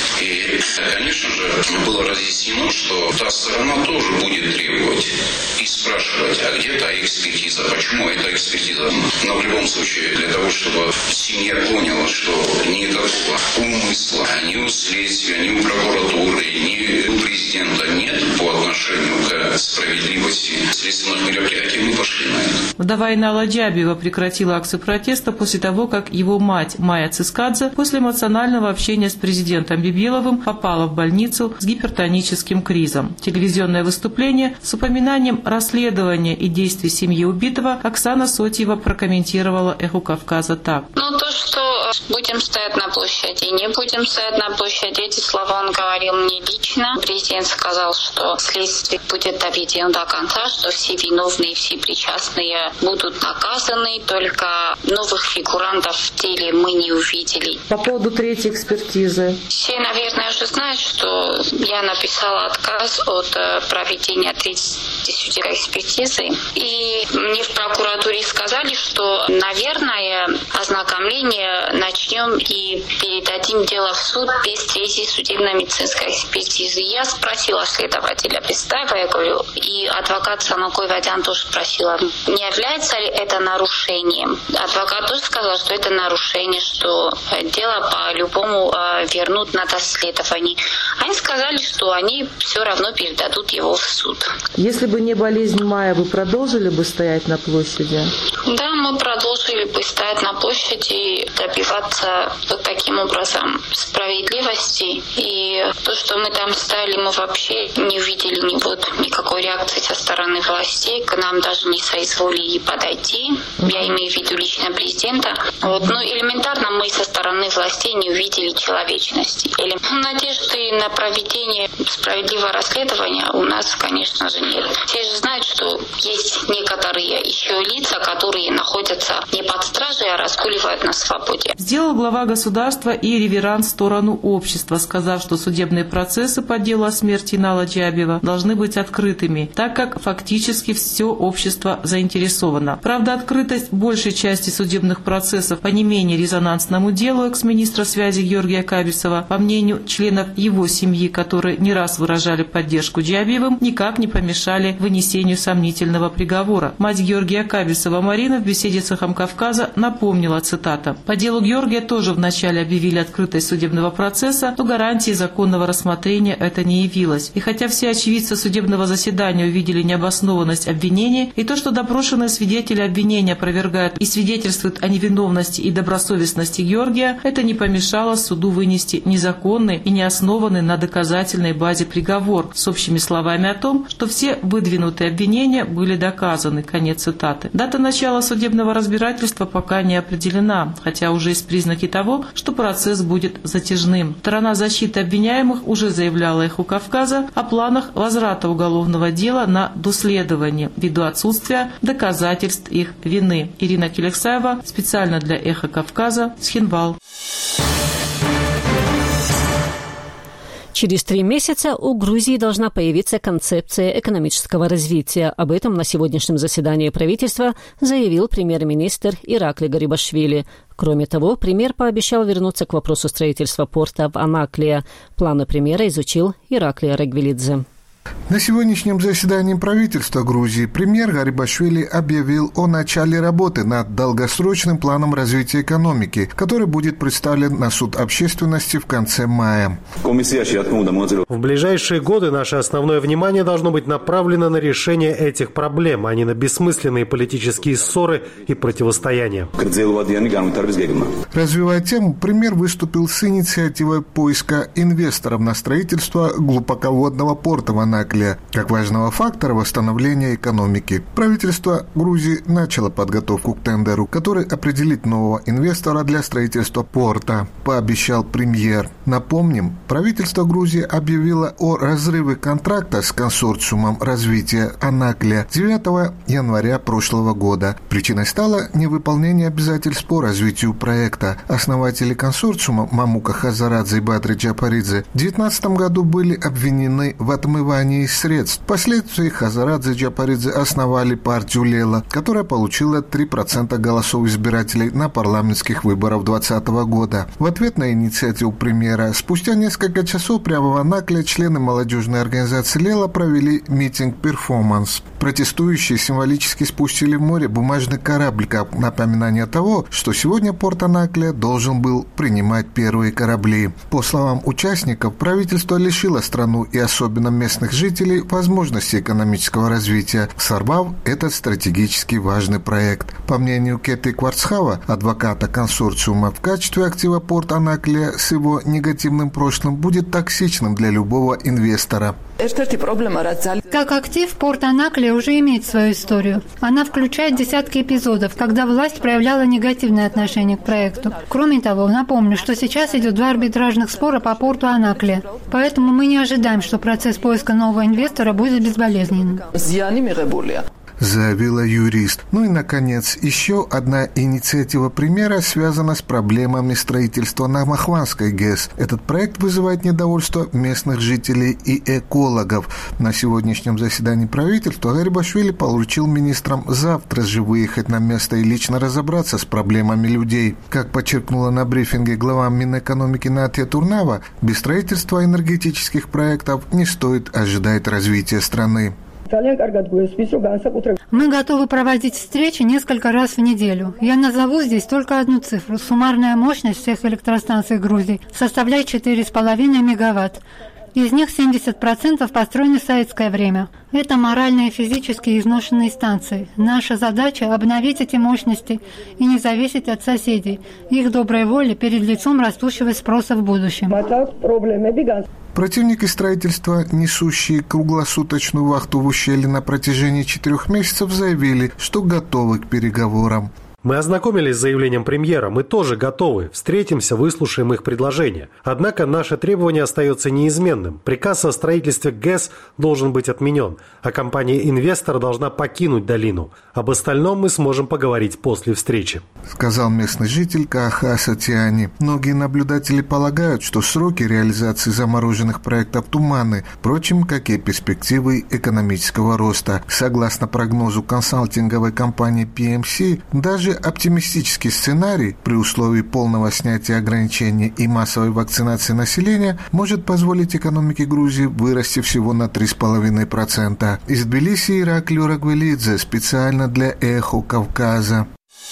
И, конечно же, было разъяснено, что та сторона тоже будет требовать и спрашивать, а где та экспертиза, почему эта экспертиза. Но в любом случае, для того, чтобы семья поняла, что никакого умысла ни у следствия, ни у прокуратуры, ни у президента нет по отношению к справедливости следственных мероприятий, мы пошли на это. Вдова Инала Джабиева прекратила акцию протеста после того, как его мать Майя Цискадзе после эмоционального общения с президентом Бибиловым попала в больницу с гипертоническим кризом. Телевизионное выступление с упоминанием расследования и действий семьи убитого Оксана Сотьева прокомментировала «Эху Кавказа» так. Ну, то, что будем стоять на площади, не будем стоять на площади, эти слова он говорил мне лично. Президент сказал, что следствие будет доведено до конца, что все виновные, все причастные будут наказаны, только новых фигурантов в деле мы не увидели. По поводу третьей экспертизы. Все, наверное, уже знают, что я написала отказ от проведения третьей судебной экспертизы. И мне в прокуратуре сказали, что, наверное, ознакомление начнем и передадим дело в суд без третьей судебно-медицинской экспертизы. Я спросила следователя Пестаева, я говорю, и адвокат Санукой Вадян тоже спросила, не является ли это нарушением. Адвокат тоже сказал, что это нарушение, что дело по-любому вернут на доследование. Они сказали, что они все равно передадут его в суд. Если бы не болезнь Майя, вы продолжили бы стоять на площади? Да, мы продолжили бы стоять на площади и добиваться вот таким образом справедливости. И то, что мы там стояли, мы вообще не увидели ни вот никакой реакции со стороны властей. К нам даже не соизволили подойти. Я имею в виду лично президента. Вот. Ну, элементарно мы со стороны властей не увидели человечности. Или надежды на проведение справедливого расследования у нас, конечно же, нет. Все же знают, что есть некоторые еще лица, которые находятся не под стражей, а разгуливают на свободе. Сделал глава государства и реверанс в сторону общества, сказав, что судебные процессы по делу о смерти Инала Джабиева должны быть открытыми, так как фактически все общество заинтересовано. Правда, открытость большей части судебных процессов по не менее резонансному делу экс-министра связи Георгия Кабисова, по мнению членов его семьи, которые не раз выражали поддержку Джабиевым, никак не помешали вынесению сомнительного приговора. Мать Георгия Кабисова Марина в беседе с «Эхом Кавказа» напомнила, цитата, «По делу Георгия тоже вначале объявили открытость судебного процесса, но гарантией законного рассмотрения это не явилось. И хотя все очевидцы судебного заседания увидели необоснованность обвинений и то, что допрошенные свидетели обвинения опровергают и свидетельствуют о невиновности и добросовестности Георгия, это не помешало суду вынести незаконный и не основанный на доказательной базе приговор с общими словами о том, что все выдвинутые обвинения были доказаны». Конец цитаты. Дата начала судебного разбирательства пока не определена, хотя уже есть признаки того, что процесс будет затяжным. Сторона защиты обвиняемых уже заявляла «Эху Кавказа» о планах возврата уголовного дела на доследование ввиду отсутствия доказательств их вины. Ирина Келексаева специально для «Эха Кавказа», Схинвал. Через три месяца у Грузии должна появиться концепция экономического развития. Об этом на сегодняшнем заседании правительства заявил премьер-министр Иракли Гарибашвили. Кроме того, премьер пообещал вернуться к вопросу строительства порта в Анаклия. Планы премьера изучил Иракли Рагвилидзе. На сегодняшнем заседании правительства Грузии премьер Гарибашвили объявил о начале работы над долгосрочным планом развития экономики, который будет представлен на суд общественности в конце мая. В ближайшие годы наше основное внимание должно быть направлено на решение этих проблем, а не на бессмысленные политические ссоры и противостояния. Развивая тему, премьер выступил с инициативой поиска инвесторов на строительство глубоководного порта в Анаклии. Анаклия как важного фактора восстановления экономики. Правительство Грузии начало подготовку к тендеру, который определит нового инвестора для строительства порта, пообещал премьер. Напомним, правительство Грузии объявило о разрыве контракта с консорциумом развития Анаклия девятого января прошлого года. Причиной стало невыполнение обязательств по развитию проекта. Основатели консорциума Мамука Хазарадзе и Бадри Джапаридзе в две тысячи девятнадцатом году были обвинены в отмывании средств. Впоследствии Хазарадзе и Джапаридзе основали партию Лела, которая получила три процента голосов избирателей на парламентских выборах двадцатого года. В ответ на инициативу премьера спустя несколько часов прямо в Анакле члены молодежной организации Лела провели митинг-перформанс. Протестующие символически спустили в море бумажный корабль как напоминание того, что сегодня порт Анаклия должен был принимать первые корабли. По словам участников, правительство лишило страну и особенно местных жителей возможности экономического развития, сорвав этот стратегически важный проект. По мнению Кети Кварцхава, адвоката консорциума, в качестве актива порт Анаклия с его негативным прошлым будет токсичным для любого инвестора. Как актив, порт Анаклия уже имеет свою историю. Она включает десятки эпизодов, когда власть проявляла негативное отношение к проекту. Кроме того, напомню, что сейчас идет два арбитражных спора по порту Анаклия. Поэтому мы не ожидаем, что процесс поиска нового инвестора будет безболезненным, заявила юрист. Ну и, наконец, еще одна инициатива премьера связана с проблемами строительства на Махванской ГЭС. Этот проект вызывает недовольство местных жителей и экологов. На сегодняшнем заседании правительства Гарибашвили поручил министрам завтра же выехать на место и лично разобраться с проблемами людей. Как подчеркнула на брифинге глава Минэкономики Натья Турнава, без строительства энергетических проектов не стоит ожидать развития страны. Мы готовы проводить встречи несколько раз в неделю. Я назову здесь только одну цифру. Суммарная мощность всех электростанций Грузии составляет четыре с половиной мегаватт. Из них семьдесят процентов построены в советское время. Это морально и физически изношенные станции. Наша задача – обновить эти мощности и не зависеть от соседей, их доброй воли перед лицом растущего спроса в будущем. Противники строительства, несущие круглосуточную вахту в ущелье на протяжении четырех месяцев, заявили, что готовы к переговорам. Мы ознакомились с заявлением премьера, мы тоже готовы. Встретимся, выслушаем их предложения. Однако наше требование остается неизменным. Приказ о строительстве ГЭС должен быть отменен, а компания-инвестор должна покинуть долину. Об остальном мы сможем поговорить после встречи, сказал местный житель Кааха Сатиани. Многие наблюдатели полагают, что сроки реализации замороженных проектов туманны, впрочем, как и перспективы экономического роста. Согласно прогнозу консалтинговой компании пи эм си, даже оптимистический сценарий при условии полного снятия ограничений и массовой вакцинации населения может позволить экономике Грузии вырасти всего на три с половиной процента. Из Тбилиси Ираклий Рагвелидзе специально для «Эхо Кавказа».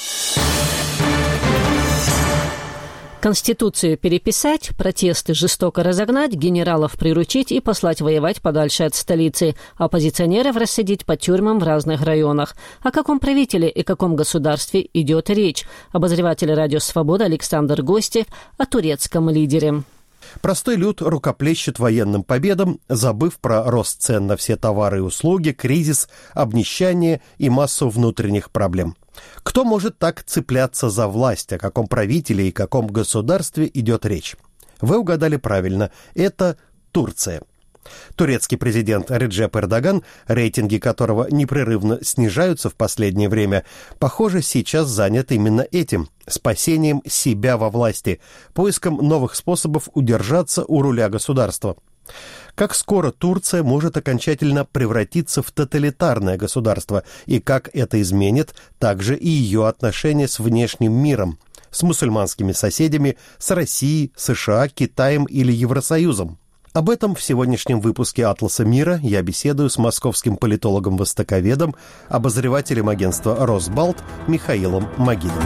Конституцию переписать, протесты жестоко разогнать, генералов приручить и послать воевать подальше от столицы, оппозиционеров рассадить по тюрьмам в разных районах. О каком правителе и каком государстве идет речь? Обозреватель «Радио Свобода» Александр Гостев о турецком лидере. Простой люд рукоплещет военным победам, забыв про рост цен на все товары и услуги, кризис, обнищание и массу внутренних проблем. Кто может так цепляться за власть, о каком правителе и каком государстве идет речь? Вы угадали правильно, это Турция. Турецкий президент Реджеп Эрдоган, рейтинги которого непрерывно снижаются в последнее время, похоже, сейчас занят именно этим – спасением себя во власти, поиском новых способов удержаться у руля государства. Как скоро Турция может окончательно превратиться в тоталитарное государство, и как это изменит также и ее отношения с внешним миром, с мусульманскими соседями, с Россией, США, Китаем или Евросоюзом. Об этом в сегодняшнем выпуске «Атласа мира» я беседую с московским политологом-востоковедом, обозревателем агентства «Росбалт» Михаилом Магидовым.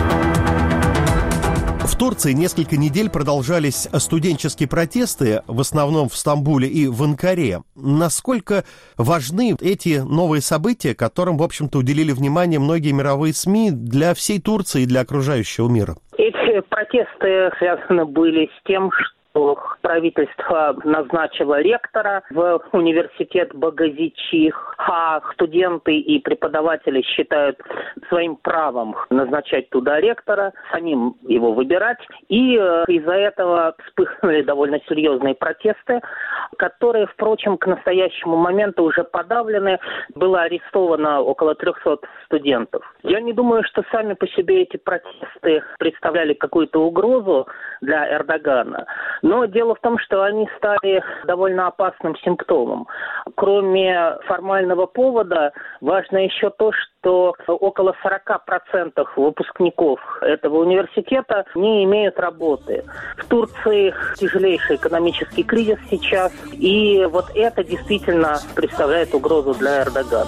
В Турции несколько недель продолжались студенческие протесты, в основном в Стамбуле и в Анкаре. Насколько важны эти новые события, которым, в общем-то, уделили внимание многие мировые СМИ для всей Турции и для окружающего мира? Эти протесты связаны были с тем, что правительство назначило ректора в университет Багазичих, а студенты и преподаватели считают своим правом назначать туда ректора, самим его выбирать. И из-за этого вспыхнули довольно серьезные протесты, которые, впрочем, к настоящему моменту уже подавлены. Было арестовано около трехсот студентов. Я не думаю, что сами по себе эти протесты представляли какую-то угрозу для Эрдогана. Но дело в том, что они стали довольно опасным симптомом. Кроме формального повода, важно еще то, что около сорок процентов выпускников этого университета не имеют работы. В Турции тяжелейший экономический кризис сейчас, и вот это действительно представляет угрозу для Эрдогана.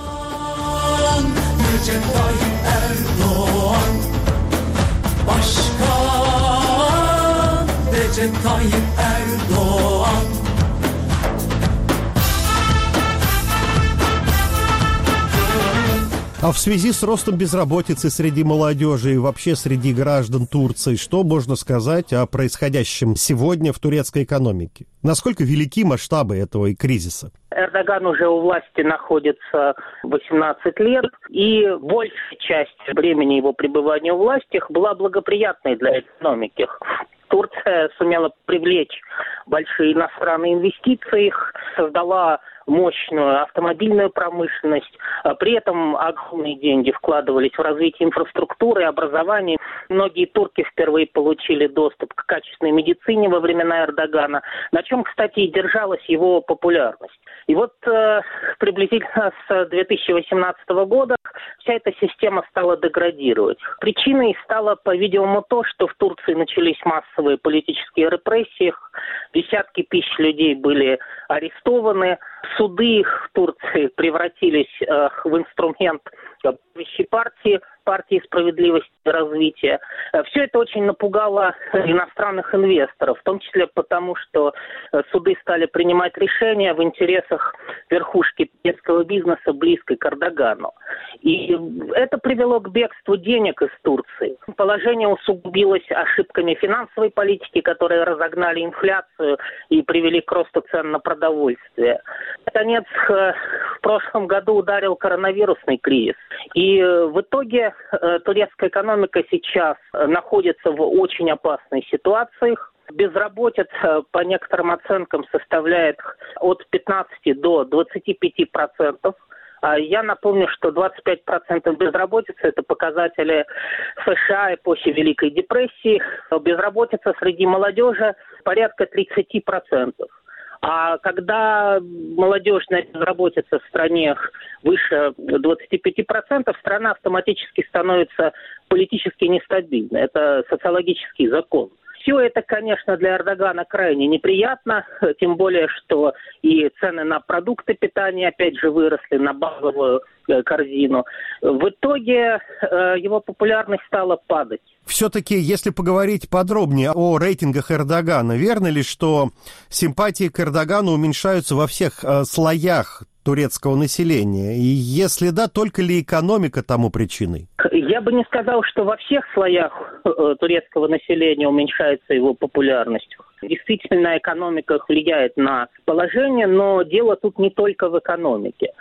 А в связи с ростом безработицы среди молодежи и вообще среди граждан Турции, что можно сказать о происходящем сегодня в турецкой экономике? Насколько велики масштабы этого кризиса? Эрдоган уже у власти находится восемнадцать лет, и большая часть времени его пребывания у власти была благоприятной для экономики. Турция сумела привлечь большие иностранные инвестиции, создала мощную автомобильную промышленность. При этом огромные деньги вкладывались в развитие инфраструктуры, образования. Многие турки впервые получили доступ к качественной медицине во времена Эрдогана, на чем, кстати, и держалась его популярность. И вот э, приблизительно с две тысячи восемнадцатого года вся эта система стала деградировать. Причиной стало, по-видимому, то, что в Турции начались массовые политические репрессии, десятки тысяч людей были арестованы, суды в Турции превратились э, в инструмент правящей партии, партии справедливости и развития. Все это очень напугало иностранных инвесторов, в том числе потому, что суды стали принимать решения в интересах верхушки турецкого бизнеса, близкой к Эрдогану. И это привело к бегству денег из Турции. Положение усугубилось ошибками финансовой политики, которые разогнали инфляцию и привели к росту цен на продовольствие. Наконец, в прошлом году ударил коронавирусный кризис. И в итоге турецкая экономика сейчас находится в очень опасной ситуации. Безработица, по некоторым оценкам, составляет от пятнадцати до двадцати пяти процентов. Я напомню, что двадцать пять процентов безработицы – это показатели США эпохи Великой депрессии. Безработица среди молодежи порядка тридцати процентов. А когда молодежная безработица в стране выше двадцати пяти процентов, страна автоматически становится политически нестабильной. Это социологический закон. Все это, конечно, для Эрдогана крайне неприятно, тем более, что и цены на продукты питания, опять же, выросли на базовую корзину. В итоге его популярность стала падать. Все-таки, если поговорить подробнее о рейтингах Эрдогана, верно ли, что симпатии к Эрдогану уменьшаются во всех э, слоях турецкого населения? И если да, только ли экономика тому причиной? Я бы не сказал, что во всех слоях э, турецкого населения уменьшается его популярность. Действительно, экономика влияет на положение, но дело тут не только в экономике.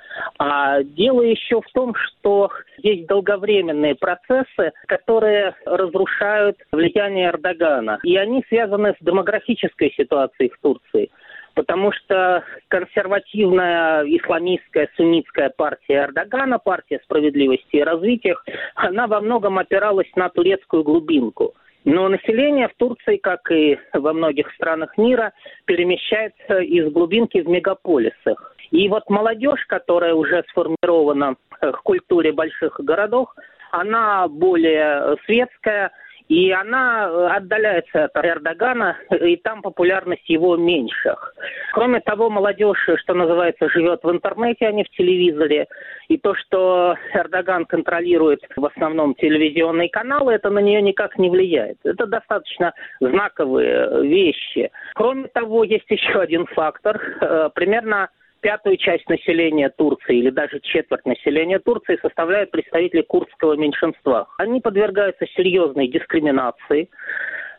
А дело еще в том, что есть долговременные процессы, которые разрушают влияние Эрдогана. И они связаны с демографической ситуацией в Турции. Потому что консервативная исламистская суннитская партия Эрдогана, партия справедливости и развития, она во многом опиралась на турецкую глубинку. Но население в Турции, как и во многих странах мира, перемещается из глубинки в мегаполисах. И вот молодежь, которая уже сформирована к культуре больших городов, она более светская, и она отдаляется от Эрдогана, и там популярность его меньше. Кроме того, молодежь, что называется, живет в интернете, а не в телевизоре. И то, что Эрдоган контролирует в основном телевизионные каналы, это на нее никак не влияет. Это достаточно знаковые вещи. Кроме того, есть еще один фактор. Примерно пятую часть населения Турции, или даже четверть населения Турции, составляют представители курдского меньшинства. Они подвергаются серьезной дискриминации.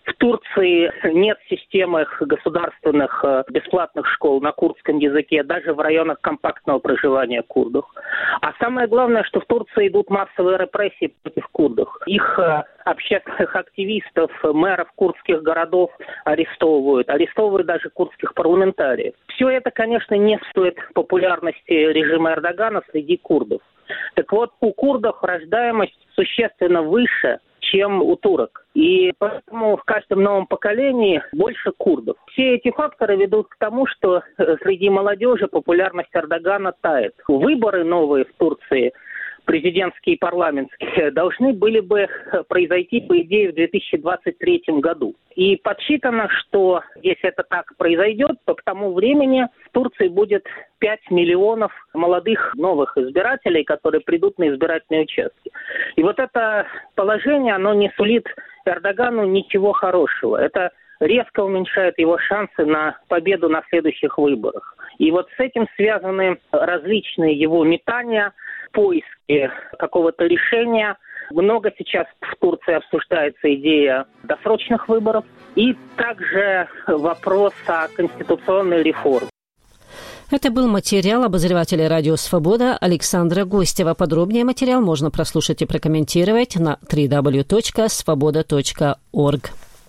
В Турции нет системы государственных бесплатных школ на курдском языке, даже в районах компактного проживания курдов. А самое главное, что в Турции идут массовые репрессии против курдов. Их общественных активистов, мэров курдских городов арестовывают, арестовывают даже курдских парламентариев. Все это, конечно, не стоит популярности режима Эрдогана среди курдов. Так вот, у курдов рождаемость существенно выше, чем у турок. И поэтому в каждом новом поколении больше курдов. Все эти факторы ведут к тому, что среди молодежи популярность Эрдогана тает. Выборы новые в Турции, президентские и парламентские, должны были бы произойти, по идее, в две тысячи двадцать третьем году. И подсчитано, что если это так произойдет, то к тому времени в Турции будет пять миллионов молодых новых избирателей, которые придут на избирательные участки. И вот это положение, оно не сулит Эрдогану ничего хорошего. Это резко уменьшает его шансы на победу на следующих выборах. И вот с этим связаны различные его метания, поиски какого-то решения. Много сейчас в Турции обсуждается идея досрочных выборов и также вопрос о конституционной реформе. Это был материал обозревателя «Радио Свобода» Александра Гостева. Подробнее материал можно прослушать и прокомментировать на дабл ю дабл ю дабл ю точка свобода точка орг.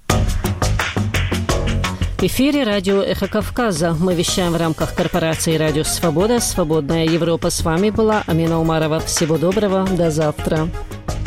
В эфире радио «Эхо Кавказа». Мы вещаем в рамках корпорации «Радио Свобода». «Свободная Европа». С вами была Амина Умарова. Всего доброго. До завтра.